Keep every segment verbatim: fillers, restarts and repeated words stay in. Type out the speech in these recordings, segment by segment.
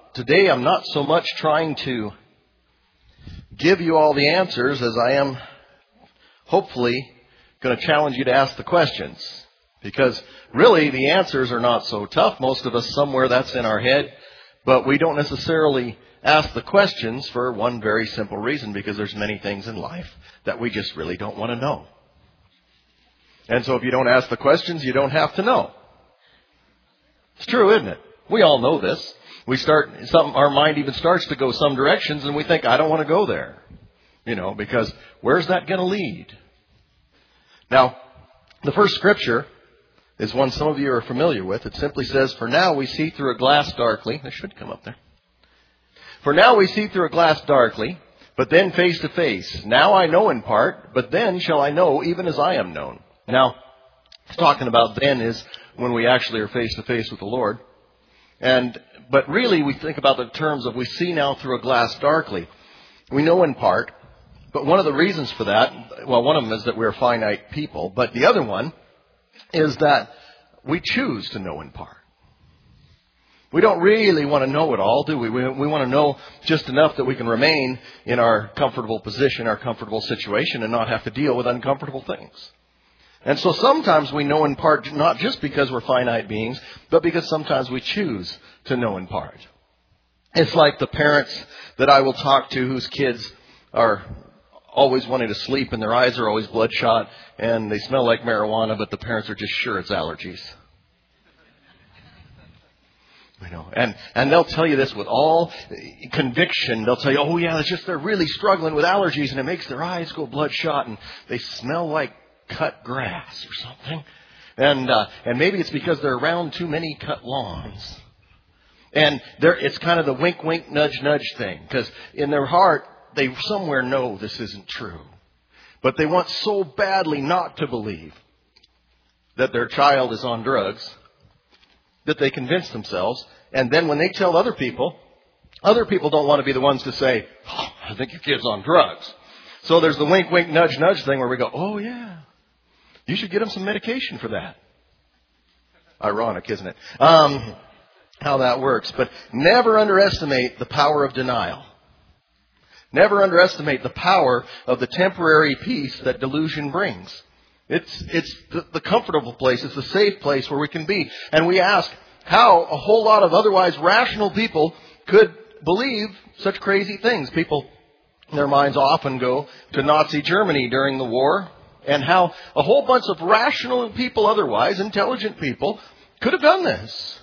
today I'm not so much trying to give you all the answers as I am hopefully going to challenge you to ask the questions. Because really the answers are not so tough. Most of us, somewhere that's in our head. But we don't necessarily ask the questions for one very simple reason, because there's many things in life that we just really don't want to know. And so if you don't ask the questions, you don't have to know. It's true, isn't it? We all know this. We start, some, our mind even starts to go some directions and we think, I don't want to go there. You know, because where's that going to lead? Now, the first scripture is one some of you are familiar with. It simply says, for now we see through a glass darkly. That should come up there. For now we see through a glass darkly, but then face to face. Now I know in part, but then shall I know even as I am known. Now, talking about then is when we actually are face to face with the Lord. And, but really we think about the terms of we see now through a glass darkly. We know in part, but one of the reasons for that, well, one of them is that we're finite people, but the other one is that we choose to know in part. We don't really want to know it all, do we? We, we want to know just enough that we can remain in our comfortable position, our comfortable situation, and not have to deal with uncomfortable things. And so sometimes we know in part, not just because we're finite beings, but because sometimes we choose to know in part. It's like the parents that I will talk to whose kids are always wanting to sleep and their eyes are always bloodshot and they smell like marijuana, but the parents are just sure it's allergies. You know, and, and they'll tell you this with all conviction. They'll tell you, oh yeah, it's just they're really struggling with allergies and it makes their eyes go bloodshot and they smell like cut grass or something. And, uh, and maybe it's because they're around too many cut lawns. And there, it's kind of the wink, wink, nudge, nudge thing. Because in their heart, they somewhere know this isn't true. But they want so badly not to believe that their child is on drugs that they convince themselves. And then when they tell other people, other people don't want to be the ones to say, oh, I think your kid's on drugs. So there's the wink, wink, nudge, nudge thing where we go, oh yeah, you should get him some medication for that. Ironic, isn't it? Um, how that works. But never underestimate the power of denial. Never underestimate the power of the temporary peace that delusion brings. It's, it's the, the comfortable place. It's the safe place where we can be. And we ask how a whole lot of otherwise rational people could believe such crazy things. People, their minds often go to Nazi Germany during the war, and how a whole bunch of rational people, otherwise intelligent people, could have done this.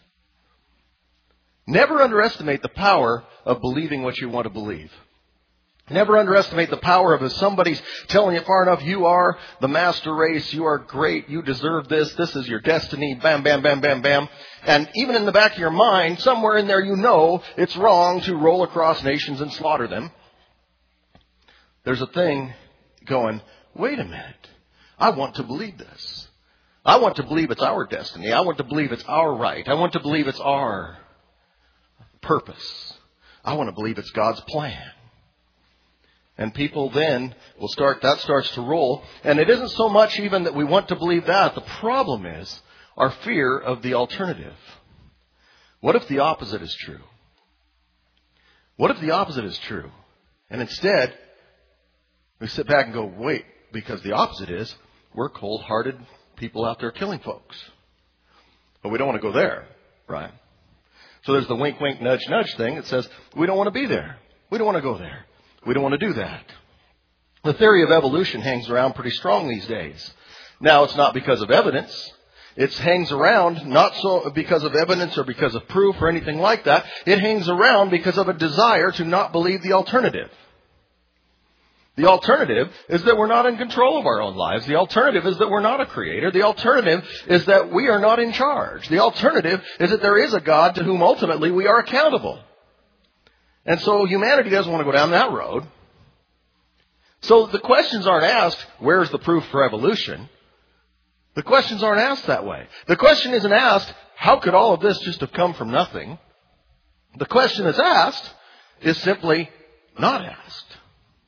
Never underestimate the power of believing what you want to believe. Never underestimate the power of if somebody's telling you far enough, you are the master race, you are great, you deserve this, this is your destiny, bam, bam, bam, bam, bam. And even in the back of your mind, somewhere in there you know it's wrong to roll across nations and slaughter them. There's a thing going, wait a minute, I want to believe this. I want to believe it's our destiny. I want to believe it's our right. I want to believe it's our purpose. I want to believe it's God's plan. And people then will start, that starts to roll. And it isn't so much even that we want to believe that. The problem is our fear of the alternative. What if the opposite is true? What if the opposite is true? And instead, we sit back and go, wait, because the opposite is we're cold-hearted people out there killing folks. But we don't want to go there, right? So there's the wink, wink, nudge, nudge thing that says we don't want to be there. We don't want to go there. We don't want to do that. The theory of evolution hangs around pretty strong these days. Now, it's not because of evidence. It hangs around not so because of evidence or because of proof or anything like that. It hangs around because of a desire to not believe the alternative. The alternative is that we're not in control of our own lives. The alternative is that we're not a creator. The alternative is that we are not in charge. The alternative is that there is a God to whom ultimately we are accountable. And so humanity doesn't want to go down that road. So the questions aren't asked, where's the proof for evolution? The questions aren't asked that way. The question isn't asked, how could all of this just have come from nothing? The question that's asked is simply not asked.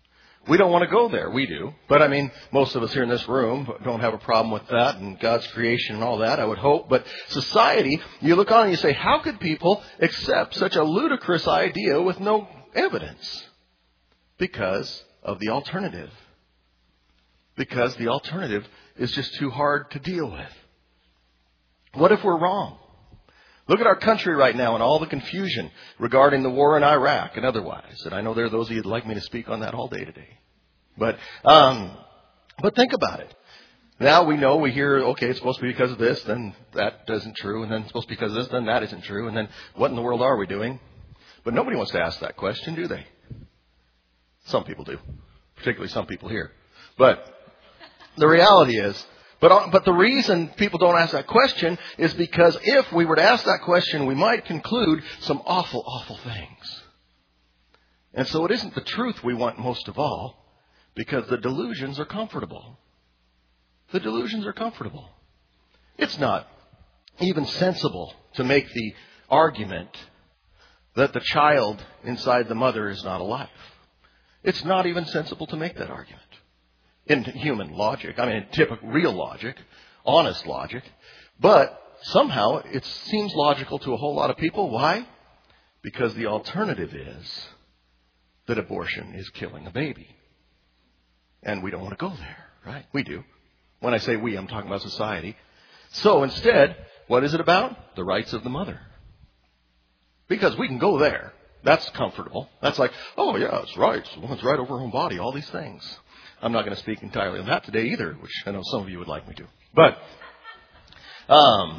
We don't want to go there. We do. But I mean, most of us here in this room don't have a problem with that and God's creation and all that, I would hope. But society, you look on and you say, how could people accept such a ludicrous idea with no evidence? Because of the alternative. Because the alternative is just too hard to deal with. What if we're wrong? Look at our country right now and all the confusion regarding the war in Iraq and otherwise. And I know there are those of you who'd like me to speak on that all day today. But, um, but think about it. Now we know, we hear, okay, it's supposed to be because of this, then that isn't true. And then it's supposed to be because of this, then that isn't true. And then what in the world are we doing? But nobody wants to ask that question, do they? Some people do. Particularly some people here. But the reality is, But, but the reason people don't ask that question is because if we were to ask that question, we might conclude some awful, awful things. And so it isn't the truth we want most of all, because the delusions are comfortable. The delusions are comfortable. It's not even sensible to make the argument that the child inside the mother is not alive. It's not even sensible to make that argument. In human logic, I mean, in typical, real logic, honest logic. But somehow it seems logical to a whole lot of people. Why? Because the alternative is that abortion is killing a baby. And we don't want to go there, right? We do. When I say we, I'm talking about society. So instead, what is it about? The rights of the mother. Because we can go there. That's comfortable. That's like, oh yeah, it's rights. Woman's right over her own body, all these things. I'm not going to speak entirely on that today either, which I know some of you would like me to. But um,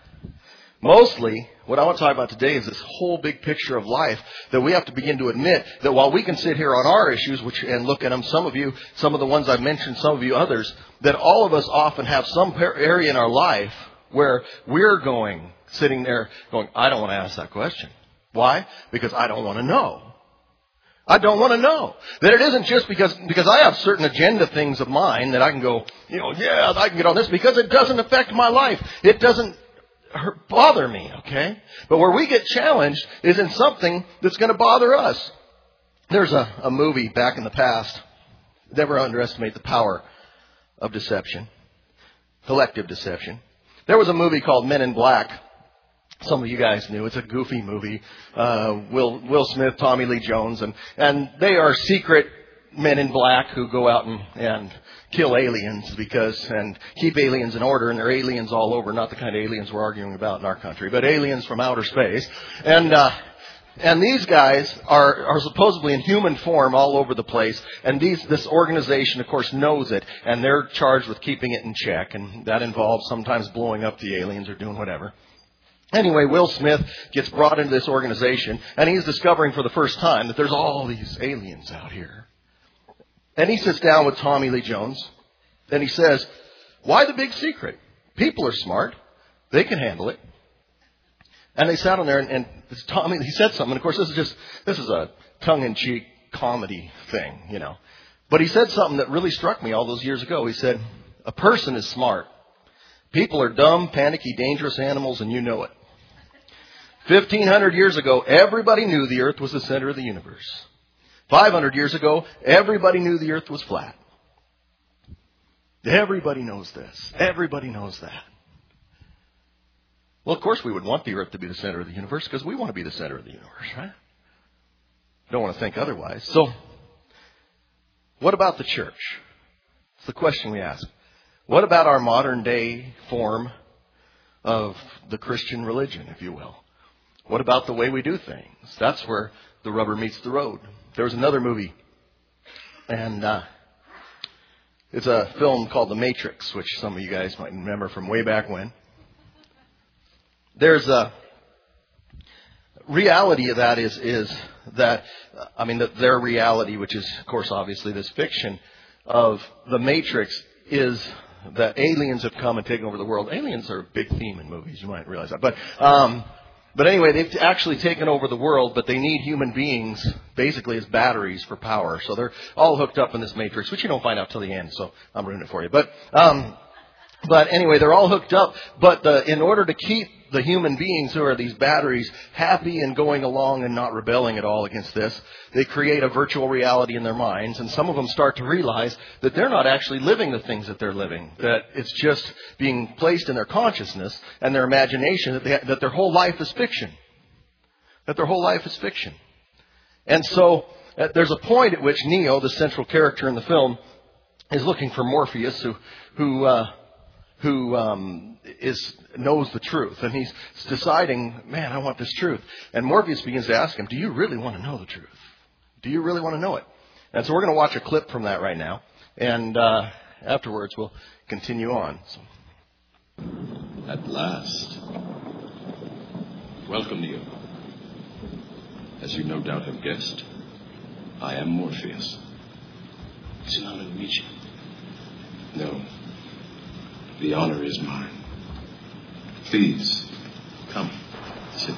mostly, what I want to talk about today is this whole big picture of life that we have to begin to admit that while we can sit here on our issues which and look at them, some of you, some of the ones I've mentioned, some of you others, that all of us often have some area in our life where we're going, sitting there going, I don't want to ask that question. Why? Because I don't want to know. I don't want to know. That it isn't just because because I have certain agenda things of mine that I can go, you know, yeah, I can get on this because it doesn't affect my life. It doesn't bother me, okay? But where we get challenged is in something that's going to bother us. There's a, a movie back in the past. Never underestimate the power of deception. Collective deception. There was a movie called Men in Black. Some of you guys knew. It's a goofy movie. Uh, Will, Will Smith, Tommy Lee Jones, and, and they are secret men in black who go out and, and kill aliens because, and keep aliens in order, and they're aliens all over, not the kind of aliens we're arguing about in our country, but aliens from outer space. And, uh, and these guys are, are supposedly in human form all over the place, and these, this organization, of course, knows it, and they're charged with keeping it in check, and that involves sometimes blowing up the aliens or doing whatever. Anyway, Will Smith gets brought into this organization, and he's discovering for the first time that there's all these aliens out here. And he sits down with Tommy Lee Jones, and he says, why the big secret? People are smart. They can handle it. And they sat on there, and, and Tommy, he said something. And of course, this is just, this is a tongue-in-cheek comedy thing, you know. But he said something that really struck me all those years ago. He said, a person is smart. People are dumb, panicky, dangerous animals, and you know it. fifteen hundred years ago, everybody knew the earth was the center of the universe. five hundred years ago, everybody knew the earth was flat. Everybody knows this. Everybody knows that. Well, of course we would want the earth to be the center of the universe because we want to be the center of the universe, right? Don't want to think otherwise. So, what about the church? It's the question we ask. What about our modern day form of the Christian religion, if you will? What about the way we do things? That's where the rubber meets the road. There was another movie, and uh, it's a film called The Matrix, which some of you guys might remember from way back when. There's a reality of that is is that, I mean, that their reality, which is, of course, obviously this fiction of The Matrix, is that aliens have come and taken over the world. Aliens are a big theme in movies. You might realize that. But um, but anyway, they've actually taken over the world, but they need human beings basically as batteries for power. So they're all hooked up in this matrix, which you don't find out till the end. So I'm ruining it for you. But um, but anyway, they're all hooked up. But the, in order to keep the human beings who are these batteries happy and going along and not rebelling at all against this. They create a virtual reality in their minds, and some of them start to realize that they're not actually living the things that they're living, that it's just being placed in their consciousness and their imagination, that, they, that their whole life is fiction. That their whole life is fiction. And so uh, there's a point at which Neo, the central character in the film, is looking for Morpheus, who who uh, who um, is knows the truth, and he's deciding, man, I want this truth. And Morpheus begins to ask him, do you really want to know the truth? Do you really want to know it? And so we're going to watch a clip from that right now, and uh, afterwards we'll continue on. So. At last, welcome, Neo. As you no doubt have guessed, I am Morpheus. It's an honor to meet you. No. The honor is mine. Please, come, sit.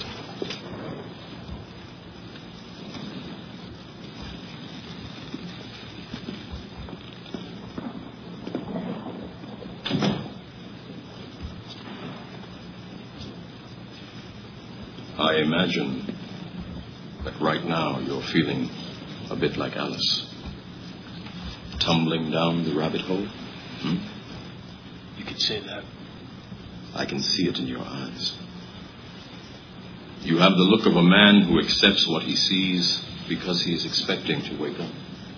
I imagine that right now you're feeling a bit like Alice. Tumbling down the rabbit hole? Hmm? You could say that. I can see it in your eyes. You have the look of a man who accepts what he sees because he is expecting to wake up.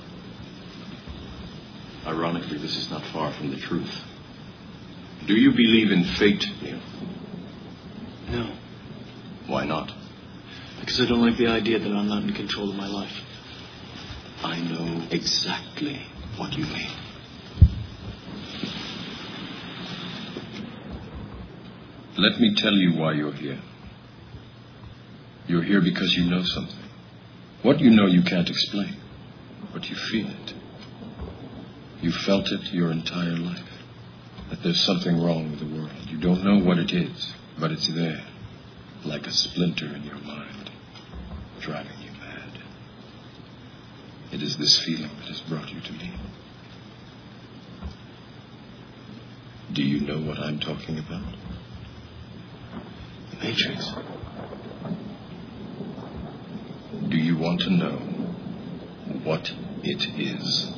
Ironically, this is not far from the truth. Do you believe in fate, Neil? No. Why not? Because I don't like the idea that I'm not in control of my life. I know exactly what you mean. Let me tell you why you're here. You're here because you know something. What you know you can't explain, but you feel it. You felt it your entire life, that there's something wrong with the world. You don't know what it is, but it's there, like a splinter in your mind, driving you mad. It is this feeling that has brought you to me. Do you know what I'm talking about? The Matrix. Do you want to know what it is?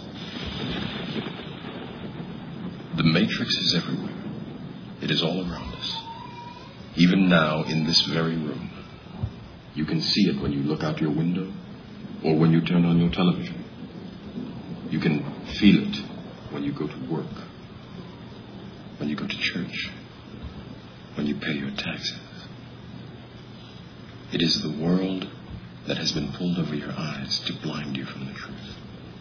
The Matrix is everywhere. It is all around us. Even now, in this very room. You can see it when you look out your window or when you turn on your television. You can feel it when you go to work, when you go to church, when you pay your taxes. It is the world that has been pulled over your eyes to blind you from the truth.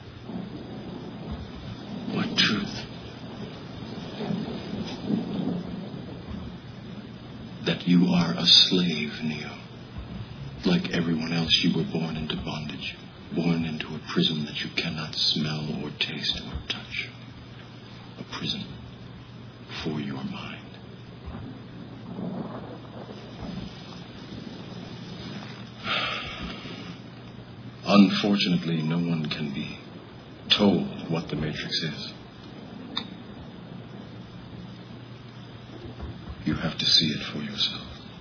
What truth? That you are a slave, Neo. Like everyone else, you were born into bondage, born into a prison that you cannot smell or taste or touch. A prison for your mind. Unfortunately, no one can be told what the Matrix is. You have to see it for yourself.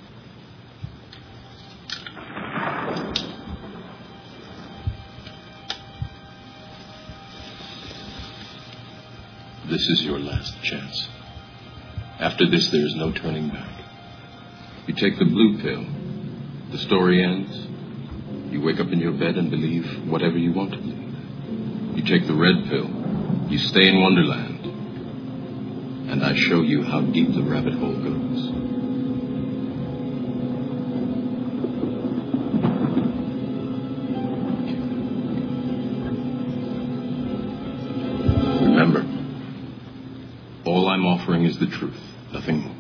This is your last chance. After this, there is no turning back. You take the blue pill. The story ends. You wake up in your bed and believe whatever you want to believe. You take the red pill. You stay in Wonderland. And I show you how deep the rabbit hole goes. Remember, all I'm offering is the truth, nothing more.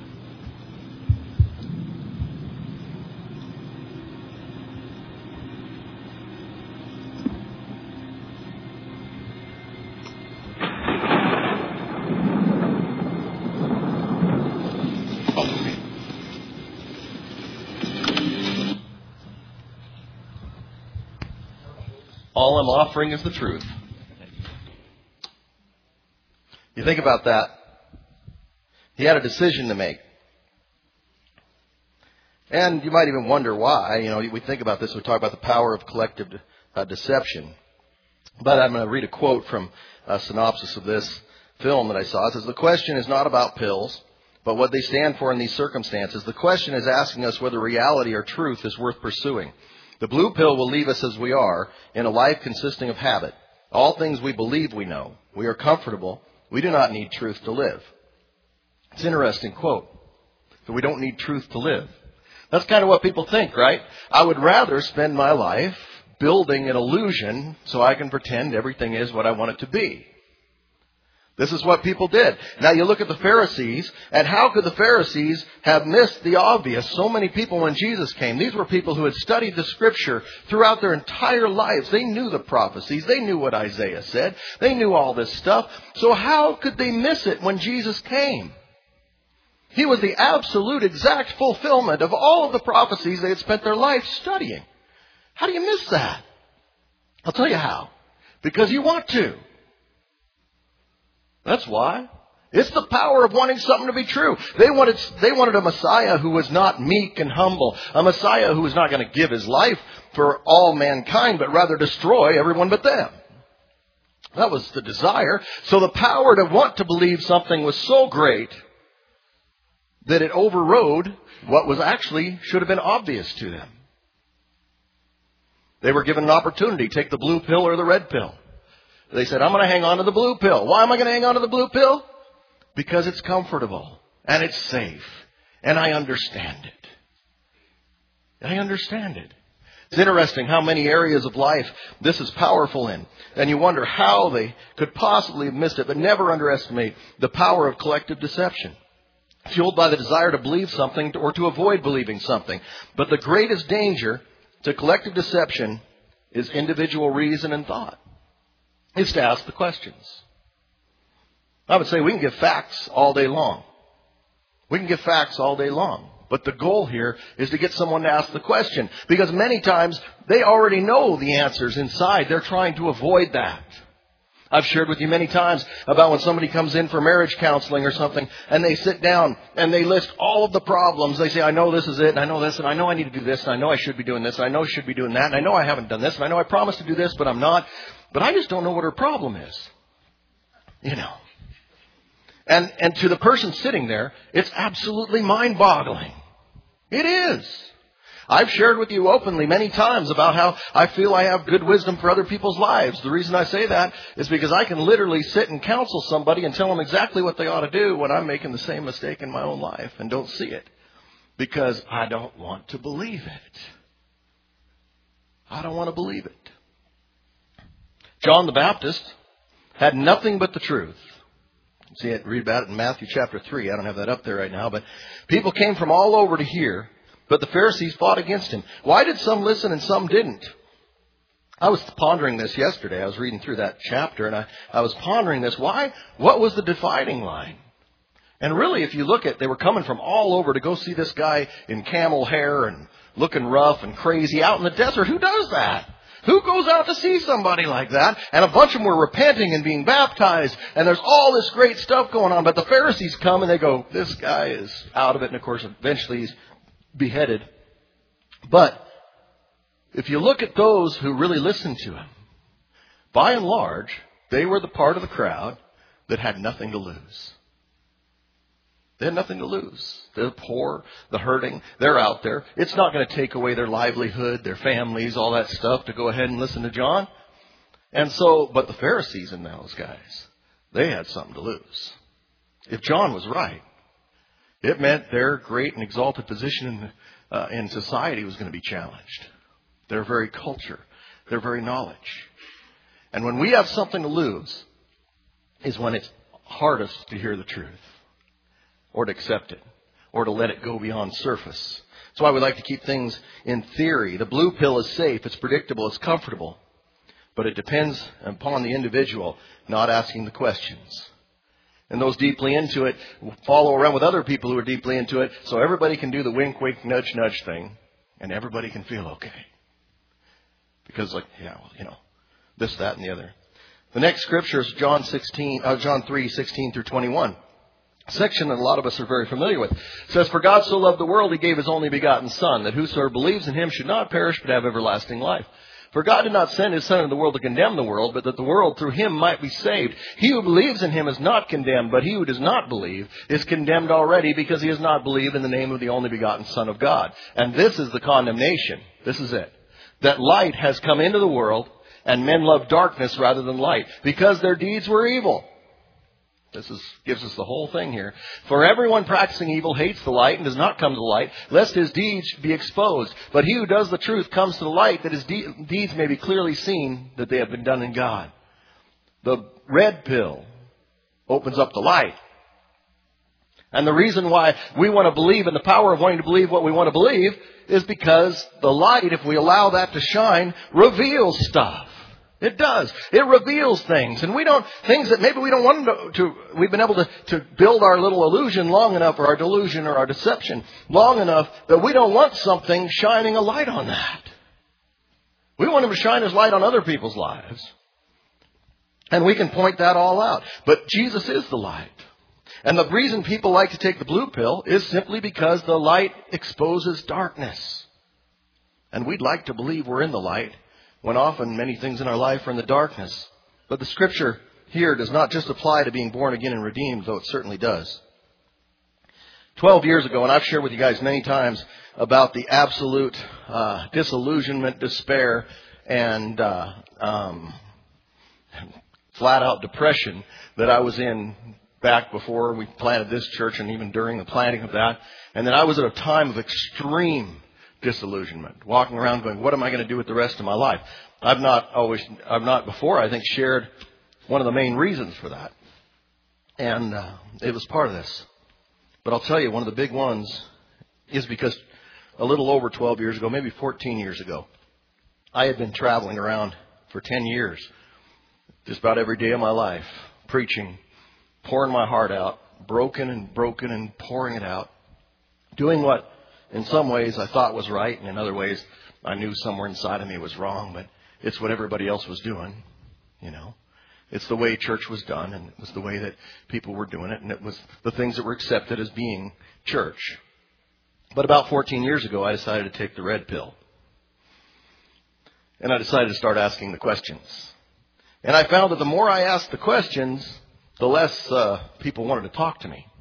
All I'm offering is the truth. You think about that. He had a decision to make. And you might even wonder why. You know, we think about this, we talk about the power of collective uh, deception. But I'm going to read a quote from a synopsis of this film that I saw. It says, the question is not about pills, but what they stand for in these circumstances. The question is asking us whether reality or truth is worth pursuing. The blue pill will leave us as we are, in a life consisting of habit. All things we believe we know. We are comfortable. We do not need truth to live. It's an interesting quote. That we don't need truth to live. That's kind of what people think, right? I would rather spend my life building an illusion so I can pretend everything is what I want it to be. This is what people did. Now you look at the Pharisees, and how could the Pharisees have missed the obvious? So many people when Jesus came, these were people who had studied the Scripture throughout their entire lives. They knew the prophecies. They knew what Isaiah said. They knew all this stuff. So how could they miss it when Jesus came? He was the absolute exact fulfillment of all of the prophecies they had spent their life studying. How do you miss that? I'll tell you how. Because you want to. That's why. It's the power of wanting something to be true. They wanted, they wanted a Messiah who was not meek and humble. A Messiah who was not going to give his life for all mankind, but rather destroy everyone but them. That was the desire. So the power to want to believe something was so great that it overrode what was actually should have been obvious to them. They were given an opportunity. Take the blue pill or the red pill. They said, I'm going to hang on to the blue pill. Why am I going to hang on to the blue pill? Because it's comfortable and it's safe and I understand it. I understand it. It's interesting how many areas of life this is powerful in. And you wonder how they could possibly have missed it. But never underestimate the power of collective deception. Fueled by the desire to believe something or to avoid believing something. But the greatest danger to collective deception is individual reason and thought. It's to ask the questions. I would say we can give facts all day long. We can give facts all day long. But the goal here is to get someone to ask the question. Because many times they already know the answers inside. They're trying to avoid that. I've shared with you many times about when somebody comes in for marriage counseling or something and they sit down and they list all of the problems. They say, I know this is it and I know this and I know I need to do this and I know I should be doing this and I know I should be doing that and I know I haven't done this and I know I promised to do this but I'm not. But I just don't know what her problem is. You know. And and to the person sitting there, it's absolutely mind-boggling. It is. I've shared with you openly many times about how I feel I have good wisdom for other people's lives. The reason I say that is because I can literally sit and counsel somebody and tell them exactly what they ought to do when I'm making the same mistake in my own life and don't see it. Because I don't want to believe it. I don't want to believe it. John the Baptist had nothing but the truth. See it, read about it in Matthew chapter three. I don't have that up there right now. But people came from all over to hear. But the Pharisees fought against him. Why did some listen and some didn't? I was pondering this yesterday. I was reading through that chapter and I, I was pondering this. Why? What was the dividing line? And really, if you look at, they were coming from all over to go see this guy in camel hair and looking rough and crazy out in the desert. Who does that? Who goes out to see somebody like that? And a bunch of them were repenting and being baptized. And there's all this great stuff going on. But the Pharisees come and they go, this guy is out of it. And of course, eventually he's beheaded. But if you look at those who really listened to him, by and large, they were the part of the crowd that had nothing to lose. They had nothing to lose. The poor, the hurting, they're out there. It's not going to take away their livelihood, their families, all that stuff to go ahead and listen to John. And so, but the Pharisees and those guys, they had something to lose. If John was right, it meant their great and exalted position in, uh, in society was going to be challenged. Their very culture, their very knowledge. And when we have something to lose is when it's hardest to hear the truth or to accept it or to let it go beyond surface. That's why we like to keep things in theory. The blue pill is safe, it's predictable, it's comfortable. But it depends upon the individual not asking the questions. And those deeply into it follow around with other people who are deeply into it so everybody can do the wink, wink, nudge, nudge thing and everybody can feel okay. Because like, yeah, well, you know, this, that, and the other. The next scripture is John sixteen, uh, John three, sixteen through twenty-one. section that a lot of us are very familiar with. It says, "For God so loved the world, He gave His only begotten Son, that whosoever believes in Him should not perish but have everlasting life. For God did not send His Son into the world to condemn the world, but that the world through Him might be saved. He who believes in Him is not condemned, but he who does not believe is condemned already, because he has not believed in the name of the only begotten Son of God." And this is the condemnation. This is it. That light has come into the world, and men love darkness rather than light, because their deeds were evil. This is, gives us the whole thing here. "For everyone practicing evil hates the light and does not come to the light, lest his deeds be exposed. But he who does the truth comes to the light, that his de- deeds may be clearly seen that they have been done in God." The red pill opens up the light. And the reason why we want to believe in the power of wanting to believe what we want to believe is because the light, if we allow that to shine, reveals stuff. It does. It reveals things. And we don't, things that maybe we don't want to, to we've been able to, to build our little illusion long enough, or our delusion or our deception long enough, that we don't want something shining a light on that. We want Him to shine His light on other people's lives. And we can point that all out. But Jesus is the light. And the reason people like to take the blue pill is simply because the light exposes darkness. And we'd like to believe we're in the light, when often many things in our life are in the darkness. But the Scripture here does not just apply to being born again and redeemed, though it certainly does. Twelve years ago, and I've shared with you guys many times about the absolute uh, disillusionment, despair, and uh, um, flat-out depression that I was in back before we planted this church, and even during the planting of that. And then I was at a time of extreme disillusionment, walking around going, what am I going to do with the rest of my life? I've not always, I've not before, I think, shared one of the main reasons for that. And uh, it was part of this. But I'll tell you, one of the big ones is because a little over twelve years ago, maybe fourteen years ago, I had been traveling around for ten years, just about every day of my life, preaching, pouring my heart out, broken and broken and pouring it out, doing what in some ways I thought was right, and in other ways I knew somewhere inside of me was wrong, but it's what everybody else was doing, you know. It's the way church was done, and it was the way that people were doing it, and it was the things that were accepted as being church. But about fourteen years ago, I decided to take the red pill. And I decided to start asking the questions. And I found that the more I asked the questions, the less uh, people wanted to talk to me.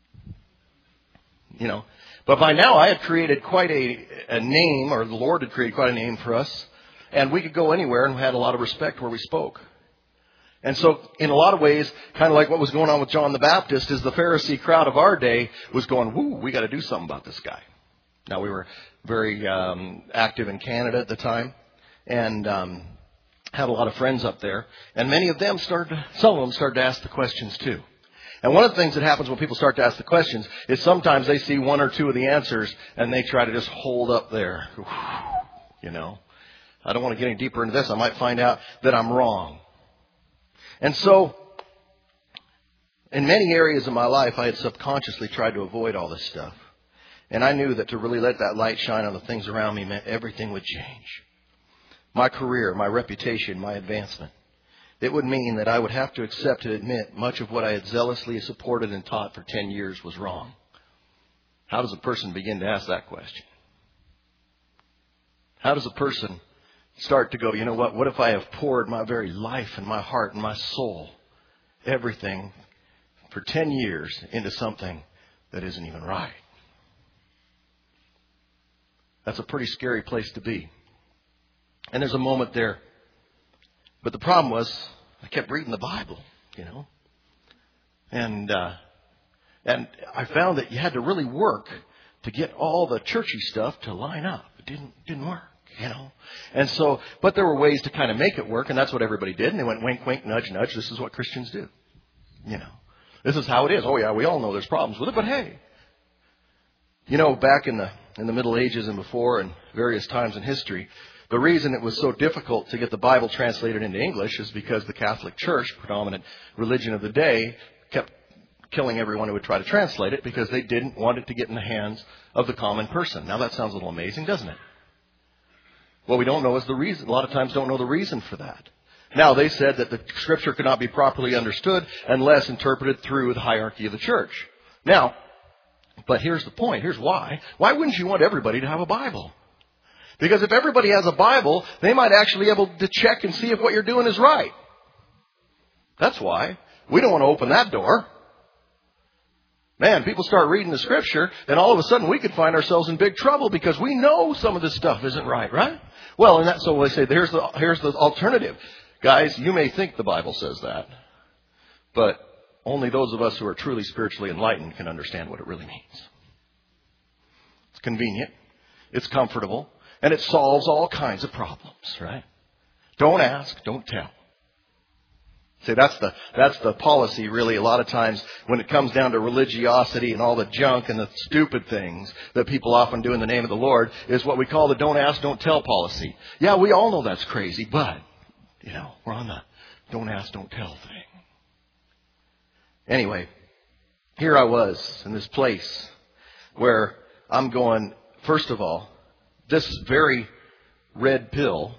You know. But by now I had created quite a, a name, or the Lord had created quite a name for us. And we could go anywhere, and we had a lot of respect where we spoke. And so, in a lot of ways, kind of like what was going on with John the Baptist, is the Pharisee crowd of our day was going, whoo, we got to do something about this guy. Now, we were very um, active in Canada at the time, and um, had a lot of friends up there. And many of them started, to, some of them started to ask the questions too. And one of the things that happens when people start to ask the questions is sometimes they see one or two of the answers, and they try to just hold up there. You know, I don't want to get any deeper into this. I might find out that I'm wrong. And so, in many areas of my life, I had subconsciously tried to avoid all this stuff. And I knew that to really let that light shine on the things around me meant everything would change. My career, my reputation, my advancement. It would mean that I would have to accept and admit much of what I had zealously supported and taught for ten years was wrong. How does a person begin to ask that question? How does a person start to go, you know what, what if I have poured my very life and my heart and my soul, everything, for ten years into something that isn't even right? That's a pretty scary place to be. And there's a moment there. But the problem was, I kept reading the Bible, you know. And uh, and I found that you had to really work to get all the churchy stuff to line up. It didn't didn't work. You know, and so, but there were ways to kind of make it work, and that's what everybody did. And they went wink, wink, nudge, nudge. This is what Christians do. You know, this is how it is. Oh yeah, we all know there's problems with it, but hey, you know, back in the in the Middle Ages and before, and various times in history, the reason it was so difficult to get the Bible translated into English is because the Catholic Church, predominant religion of the day, kept killing everyone who would try to translate it because they didn't want it to get in the hands of the common person. Now that sounds a little amazing, doesn't it? What we don't know is the reason. A lot of times don't know the reason for that. Now, they said that the Scripture could not be properly understood unless interpreted through the hierarchy of the church. Now, but here's the point. Here's why. Why wouldn't you want everybody to have a Bible? Because if everybody has a Bible, they might actually be able to check and see if what you're doing is right. That's why. We don't want to open that door. Man, people start reading the Scripture, and all of a sudden we could find ourselves in big trouble because we know some of this stuff isn't right, right? Well, and that's so they say, here's the, here's the alternative. Guys, you may think the Bible says that, but only those of us who are truly spiritually enlightened can understand what it really means. It's convenient, it's comfortable, and it solves all kinds of problems, right? Don't ask, don't tell. See, that's the that's the policy, really, a lot of times when it comes down to religiosity and all the junk and the stupid things that people often do in the name of the Lord, is what we call the don't ask, don't tell policy. Yeah, we all know that's crazy, but, you know, we're on the don't ask, don't tell thing. Anyway, here I was in this place where I'm going, first of all, this very red pill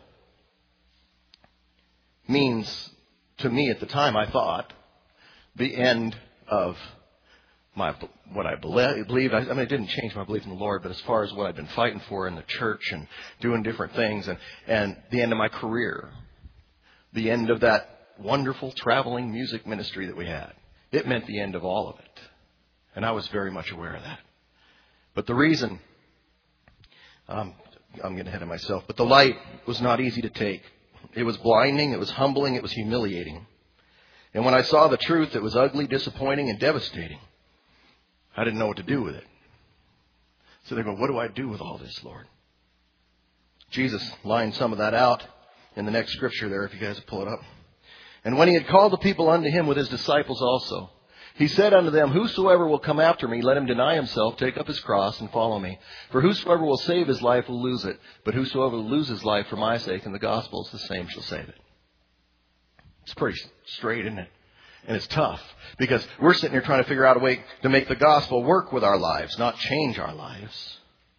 means, to me at the time, I thought, the end of my what I believed. I, I mean, it didn't change my belief in the Lord, but as far as what I'd been fighting for in the church and doing different things, and, and the end of my career, the end of that wonderful traveling music ministry that we had. It meant the end of all of it. And I was very much aware of that. But the reason, um, I'm getting ahead of myself, but the light was not easy to take. It was blinding, it was humbling, it was humiliating. And when I saw the truth, it was ugly, disappointing, and devastating. I didn't know what to do with it. So they go, what do I do with all this, Lord? Jesus lined some of that out in the next scripture there, if you guys pull it up. And when he had called the people unto him with his disciples also, he said unto them, whosoever will come after me, let him deny himself, take up his cross, and follow me. For whosoever will save his life will lose it. But whosoever will lose his life for my sake and the gospel's, the same shall save it. It's pretty straight, isn't it? And it's tough, because we're sitting here trying to figure out a way to make the gospel work with our lives, not change our lives.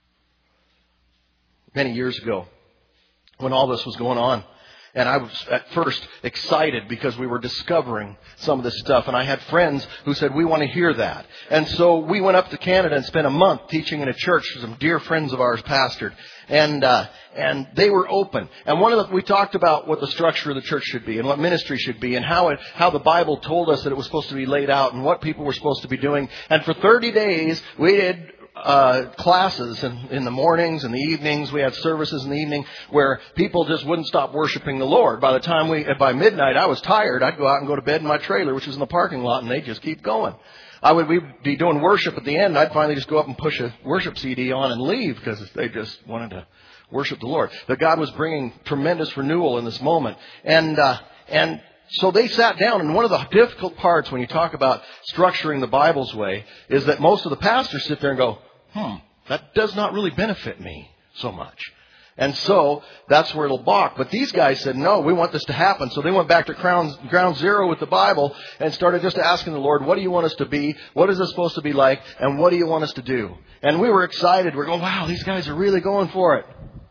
Many years ago, when all this was going on, and I was at first excited because we were discovering some of this stuff. And I had friends who said, we want to hear that. And so we went up to Canada and spent a month teaching in a church. Some dear friends of ours pastored. And uh, and they were open. And one of the, we talked about what the structure of the church should be and what ministry should be and how it, how the Bible told us that it was supposed to be laid out and what people were supposed to be doing. And for thirty days, we did Uh, classes in, in the mornings and the evenings. We had services in the evening where people just wouldn't stop worshiping the Lord. By the time we, by midnight, I was tired. I'd go out and go to bed in my trailer, which was in the parking lot, and they'd just keep going. I would we'd be doing worship at the end. I'd finally just go up and push a worship C D on and leave because they just wanted to worship the Lord. That God was bringing tremendous renewal in this moment. And, uh, and, So they sat down, and one of the difficult parts when you talk about structuring the Bible's way is that most of the pastors sit there and go, hmm, that does not really benefit me so much. And so that's where it'll balk. But these guys said, no, we want this to happen. So they went back to ground, ground zero with the Bible and started just asking the Lord, what do you want us to be? What is this supposed to be like? And what do you want us to do? And we were excited. We're going, wow, these guys are really going for it.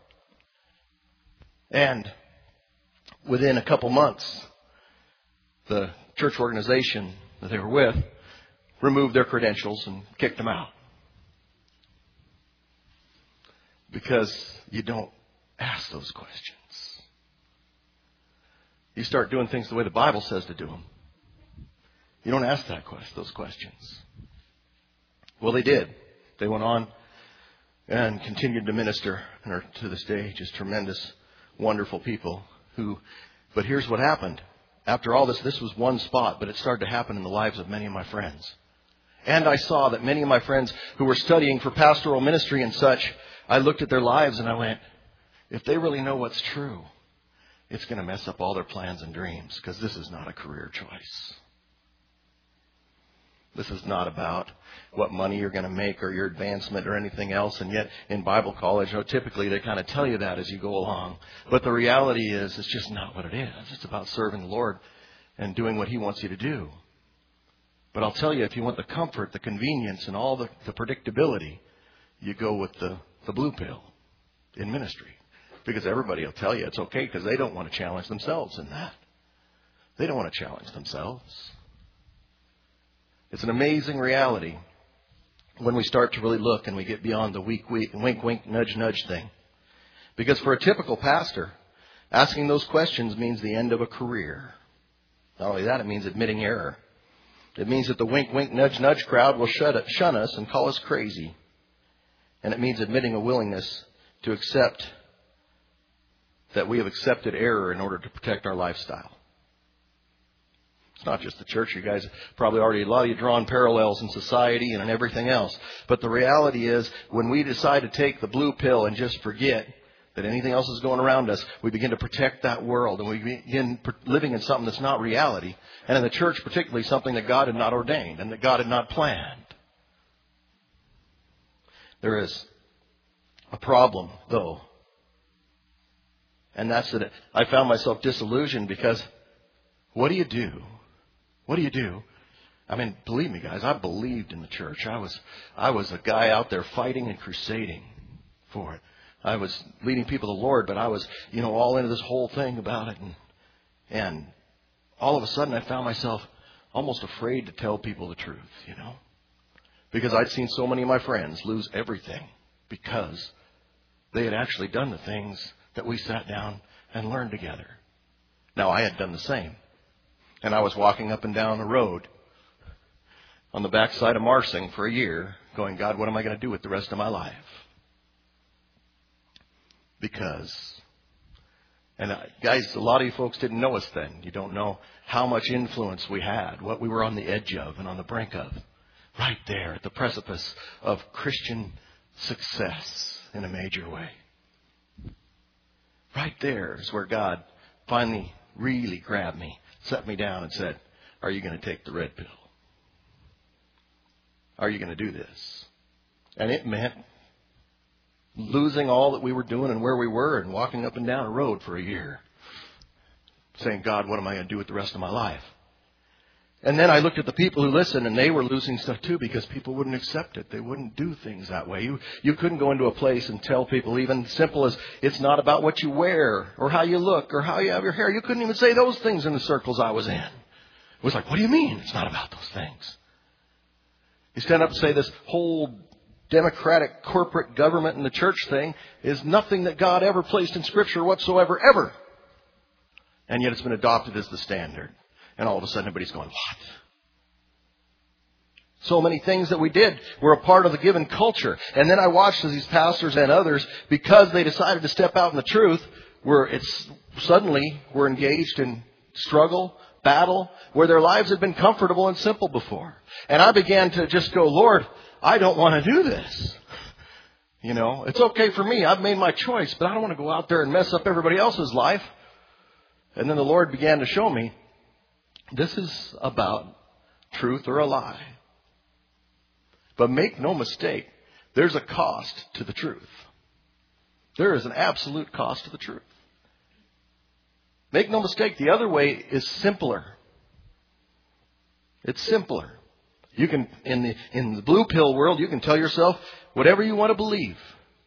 And within a couple months, the church organization that they were with removed their credentials and kicked them out. Because you don't ask those questions. You start doing things the way the Bible says to do them. You don't ask that quest, those questions. Well, they did. They went on and continued to minister, and are to this day just tremendous, wonderful people who, but here's what happened. After all this, this was one spot, but it started to happen in the lives of many of my friends. And I saw that many of my friends who were studying for pastoral ministry and such, I looked at their lives and I went, if they really know what's true, it's going to mess up all their plans and dreams, because this is not a career choice. This is not about what money you're going to make or your advancement or anything else. And yet in Bible college, you know, typically they kind of tell you that as you go along. But the reality is it's just not what it is. It's about serving the Lord and doing what He wants you to do. But I'll tell you, if you want the comfort, the convenience, and all the, the predictability, you go with the, the blue pill in ministry. Because everybody will tell you it's okay because they don't want to challenge themselves in that. They don't want to challenge themselves. It's an amazing reality when we start to really look and we get beyond the weak, weak, wink, wink, nudge, nudge thing. Because for a typical pastor, asking those questions means the end of a career. Not only that, it means admitting error. It means that the wink, wink, nudge, nudge crowd will shun us and call us crazy. And it means admitting a willingness to accept that we have accepted error in order to protect our lifestyle. It's not just the church. You guys probably already, a lot of you drawing parallels in society and in everything else. But the reality is, when we decide to take the blue pill and just forget that anything else is going around us, we begin to protect that world. And we begin living in something that's not reality. And in the church, particularly, something that God had not ordained and that God had not planned. There is a problem, though. And that's that I found myself disillusioned because what do you do? What do you do? I mean, believe me, guys, I believed in the church. I was, I was a guy out there fighting and crusading for it. I was leading people to the Lord, but I was, you know, all into this whole thing about it. And, and all of a sudden I found myself almost afraid to tell people the truth, you know. Because I'd seen so many of my friends lose everything because they had actually done the things that we sat down and learned together. Now, I had done the same. And I was walking up and down the road on the backside of Marsing for a year going, God, what am I going to do with the rest of my life? Because, and uh, guys, a lot of you folks didn't know us then. You don't know how much influence we had, what we were on the edge of and on the brink of. Right there at the precipice of Christian success in a major way. Right there is where God finally really grabbed me, set me down and said, are you going to take the red pill? Are you going to do this? And it meant losing all that we were doing and where we were and walking up and down a road for a year. Saying, God, what am I going to do with the rest of my life? And then I looked at the people who listened, and they were losing stuff too because people wouldn't accept it. They wouldn't do things that way. You you couldn't go into a place and tell people even simple as it's not about what you wear or how you look or how you have your hair. You couldn't even say those things in the circles I was in. It was like, what do you mean it's not about those things? You stand up and say this whole democratic corporate government and the church thing is nothing that God ever placed in Scripture whatsoever, ever. And yet it's been adopted as the standard. And all of a sudden everybody's going, what? So many things that we did were a part of the given culture. And then I watched as these pastors and others, because they decided to step out in the truth, were it's suddenly were engaged in struggle, battle, where their lives had been comfortable and simple before. And I began to just go, Lord, I don't want to do this. You know, it's okay for me. I've made my choice, but I don't want to go out there and mess up everybody else's life. And then the Lord began to show me, this is about truth or a lie. But make no mistake, there's a cost to the truth. There is an absolute cost to the truth. Make no mistake, the other way is simpler. It's simpler. You can, in the, in the blue pill world, you can tell yourself whatever you want to believe.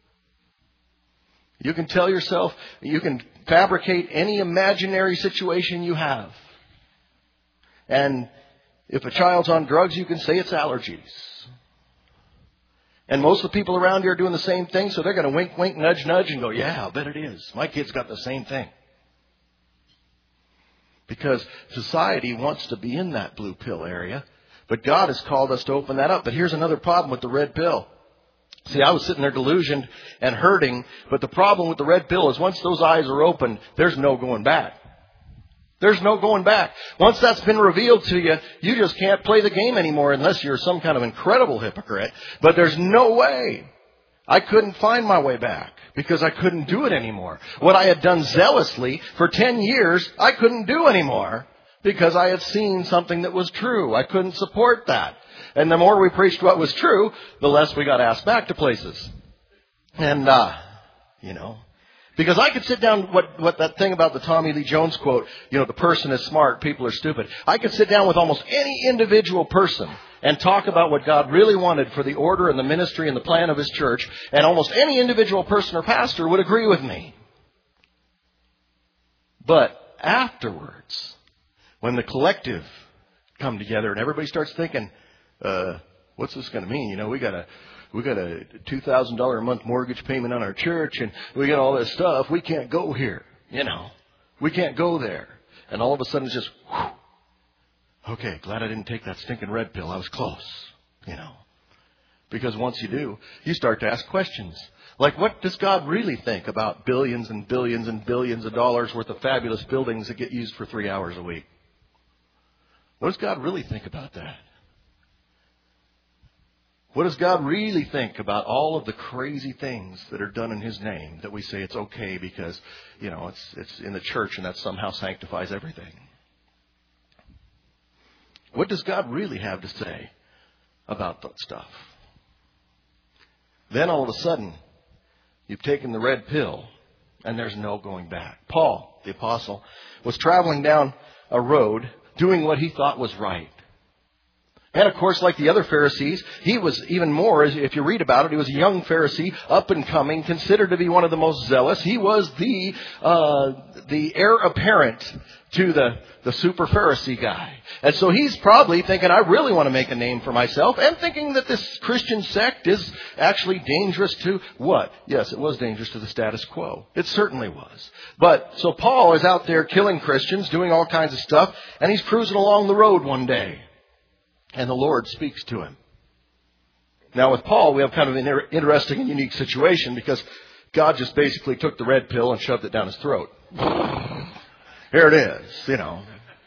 You can tell yourself, you can fabricate any imaginary situation you have. And if a child's on drugs, you can say it's allergies. And most of the people around here are doing the same thing, so they're going to wink, wink, nudge, nudge, and go, yeah, I'll bet it is. My kid's got the same thing. Because society wants to be in that blue pill area, but God has called us to open that up. But here's another problem with the red pill. See, I was sitting there delusioned and hurting, but the problem with the red pill is once those eyes are open, there's no going back. There's no going back. Once that's been revealed to you, you just can't play the game anymore unless you're some kind of incredible hypocrite. But there's no way. I couldn't find my way back because I couldn't do it anymore. What I had done zealously for ten years, I couldn't do anymore because I had seen something that was true. I couldn't support that. And the more we preached what was true, the less we got asked back to places. And, uh, you know, because I could sit down, what, what that thing about the Tommy Lee Jones quote, you know, the person is smart, people are stupid. I could sit down with almost any individual person and talk about what God really wanted for the order and the ministry and the plan of His church, and almost any individual person or pastor would agree with me. But afterwards, when the collective come together and everybody starts thinking, uh, what's this going to mean? You know, we got a we got a two thousand dollars a month mortgage payment on our church, and we got all this stuff. We can't go here. You know, we can't go there. And all of a sudden it's just, whew, okay, glad I didn't take that stinking red pill. I was close, you know. Because once you do, you start to ask questions. Like, what does God really think about billions and billions and billions of dollars worth of fabulous buildings that get used for three hours a week? What does God really think about that? What does God really think about all of the crazy things that are done in His name that we say it's okay because, you know, it's it's in the church and that somehow sanctifies everything? What does God really have to say about that stuff? Then all of a sudden, you've taken the red pill and there's no going back. Paul, the apostle, was traveling down a road doing what he thought was right. And of course, like the other Pharisees, he was even more, if you read about it, he was a young Pharisee, up and coming, considered to be one of the most zealous. He was the uh, the heir apparent to the, the super Pharisee guy. And so he's probably thinking, I really want to make a name for myself, and thinking that this Christian sect is actually dangerous to what? Yes, it was dangerous to the status quo. It certainly was. But so Paul is out there killing Christians, doing all kinds of stuff, and he's cruising along the road one day. And the Lord speaks to him. Now with Paul, we have kind of an interesting and unique situation because God just basically took the red pill and shoved it down his throat. Here it is, you know.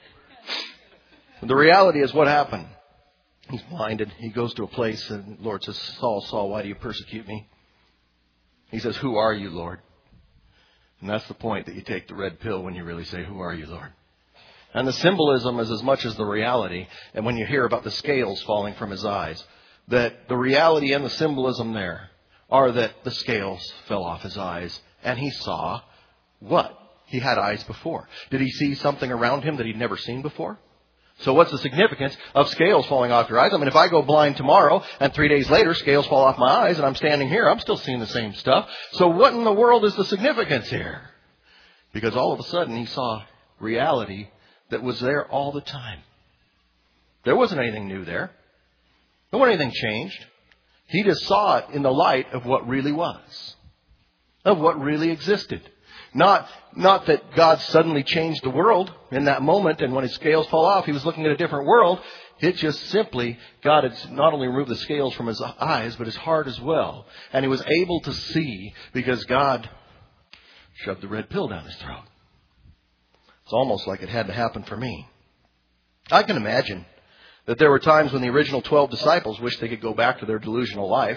The reality is what happened. He's blinded. He goes to a place and the Lord says, Saul, Saul, why do you persecute me? He says, who are you, Lord? And that's the point, that you take the red pill when you really say, who are you, Lord? And the symbolism is as much as the reality. And when you hear about the scales falling from his eyes, that the reality and the symbolism there are that the scales fell off his eyes. And he saw what? He had eyes before. Did he see something around him that he'd never seen before? So what's the significance of scales falling off your eyes? I mean, if I go blind tomorrow and three days later scales fall off my eyes and I'm standing here, I'm still seeing the same stuff. So what in the world is the significance here? Because all of a sudden he saw reality that was there all the time. There wasn't anything new there. There wasn't anything changed. He just saw it in the light of what really was. Of what really existed. Not, not that God suddenly changed the world in that moment and when his scales fall off, he was looking at a different world. It just simply, God had not only removed the scales from his eyes, but his heart as well. And he was able to see because God shoved the red pill down his throat. It's almost like it had to happen for me. I can imagine that there were times when the original twelve disciples wished they could go back to their delusional life.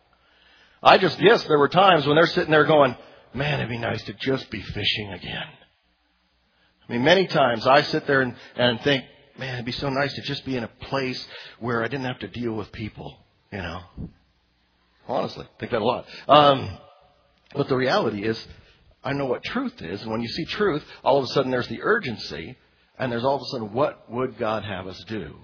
I just guess there were times when they're sitting there going, man, it'd be nice to just be fishing again. I mean, many times I sit there and, and think, man, it'd be so nice to just be in a place where I didn't have to deal with people, you know. Honestly, I think that a lot. Um, but the reality is, I know what truth is. And when you see truth, all of a sudden there's the urgency. And there's all of a sudden, what would God have us do?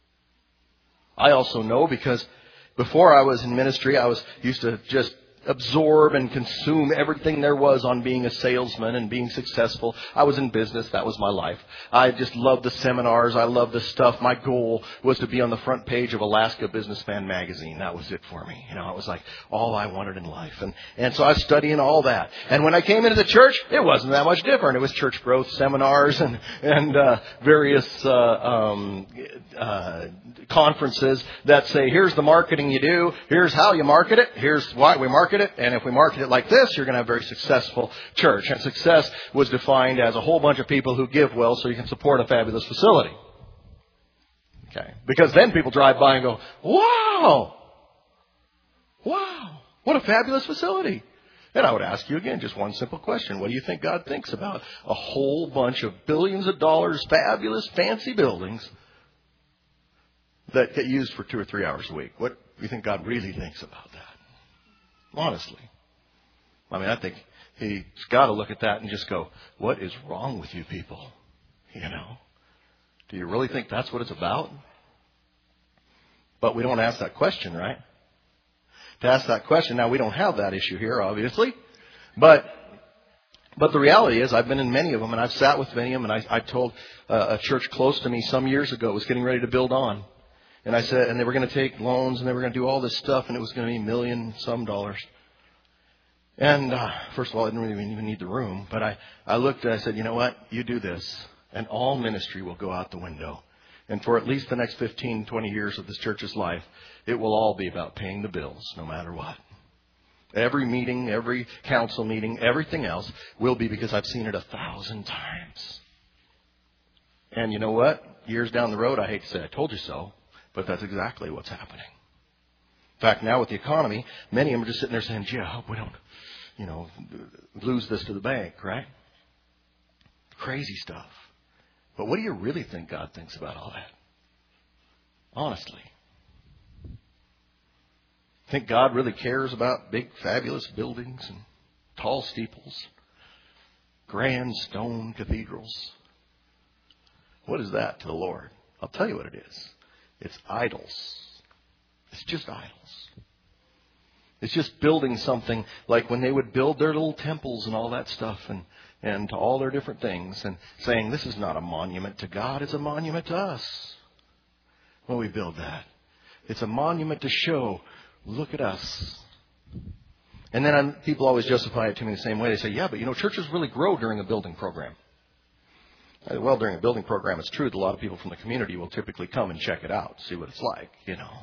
I also know because before I was in ministry, I was used to just absorb and consume everything there was on being a salesman and being successful. I was in business. That was my life. I just loved the seminars. I loved the stuff. My goal was to be on the front page of Alaska Businessman magazine. That was it for me. You know, it was like all I wanted in life. And, and so I was studying all that. And when I came into the church, it wasn't that much different. It was church growth seminars and, and, uh, various, uh, um, uh, conferences that say, here's the marketing you do. Here's how you market it. Here's why we market it. And if we market it like this, you're going to have a very successful church. And success was defined as a whole bunch of people who give well so you can support a fabulous facility. Okay. Because then people drive by and go, wow, wow, what a fabulous facility. And I would ask you again, just one simple question. What do you think God thinks about a whole bunch of billions of dollars, fabulous, fancy buildings that get used for two or three hours a week? What do you think God really thinks about that? Honestly. I mean, I think he's got to look at that and just go, what is wrong with you people? You know? Do you really think that's what it's about? But we don't ask that question, right? To ask that question, now we don't have that issue here, obviously. But but the reality is, I've been in many of them, and I've sat with many of them, and I, I told uh, a church close to me some years ago was getting ready to build on. And I said, and they were going to take loans and they were going to do all this stuff and it was going to be a million some dollars. And uh, first of all, I didn't really even need the room. But I, I looked and I said, you know what? You do this and all ministry will go out the window. And for at least the next fifteen, twenty years of this church's life, it will all be about paying the bills no matter what. Every meeting, every council meeting, everything else will be because I've seen it a thousand times. And you know what? Years down the road, I hate to say I told you so, but that's exactly what's happening. In fact, now with the economy, many of them are just sitting there saying, gee, I hope we don't, you know, lose this to the bank, right? Crazy stuff. But what do you really think God thinks about all that? Honestly. Think God really cares about big, fabulous buildings and tall steeples, grand stone cathedrals? What is that to the Lord? I'll tell you what it is. It's idols. It's just idols. It's just building something like when they would build their little temples and all that stuff and, and to all their different things and saying, this is not a monument to God, it's a monument to us. When we build that, it's a monument to show, look at us. And then I'm, people always justify it to me the same way. They say, yeah, but you know, churches really grow during a building program. Well, during a building program, it's true that a lot of people from the community will typically come and check it out, see what it's like, you know,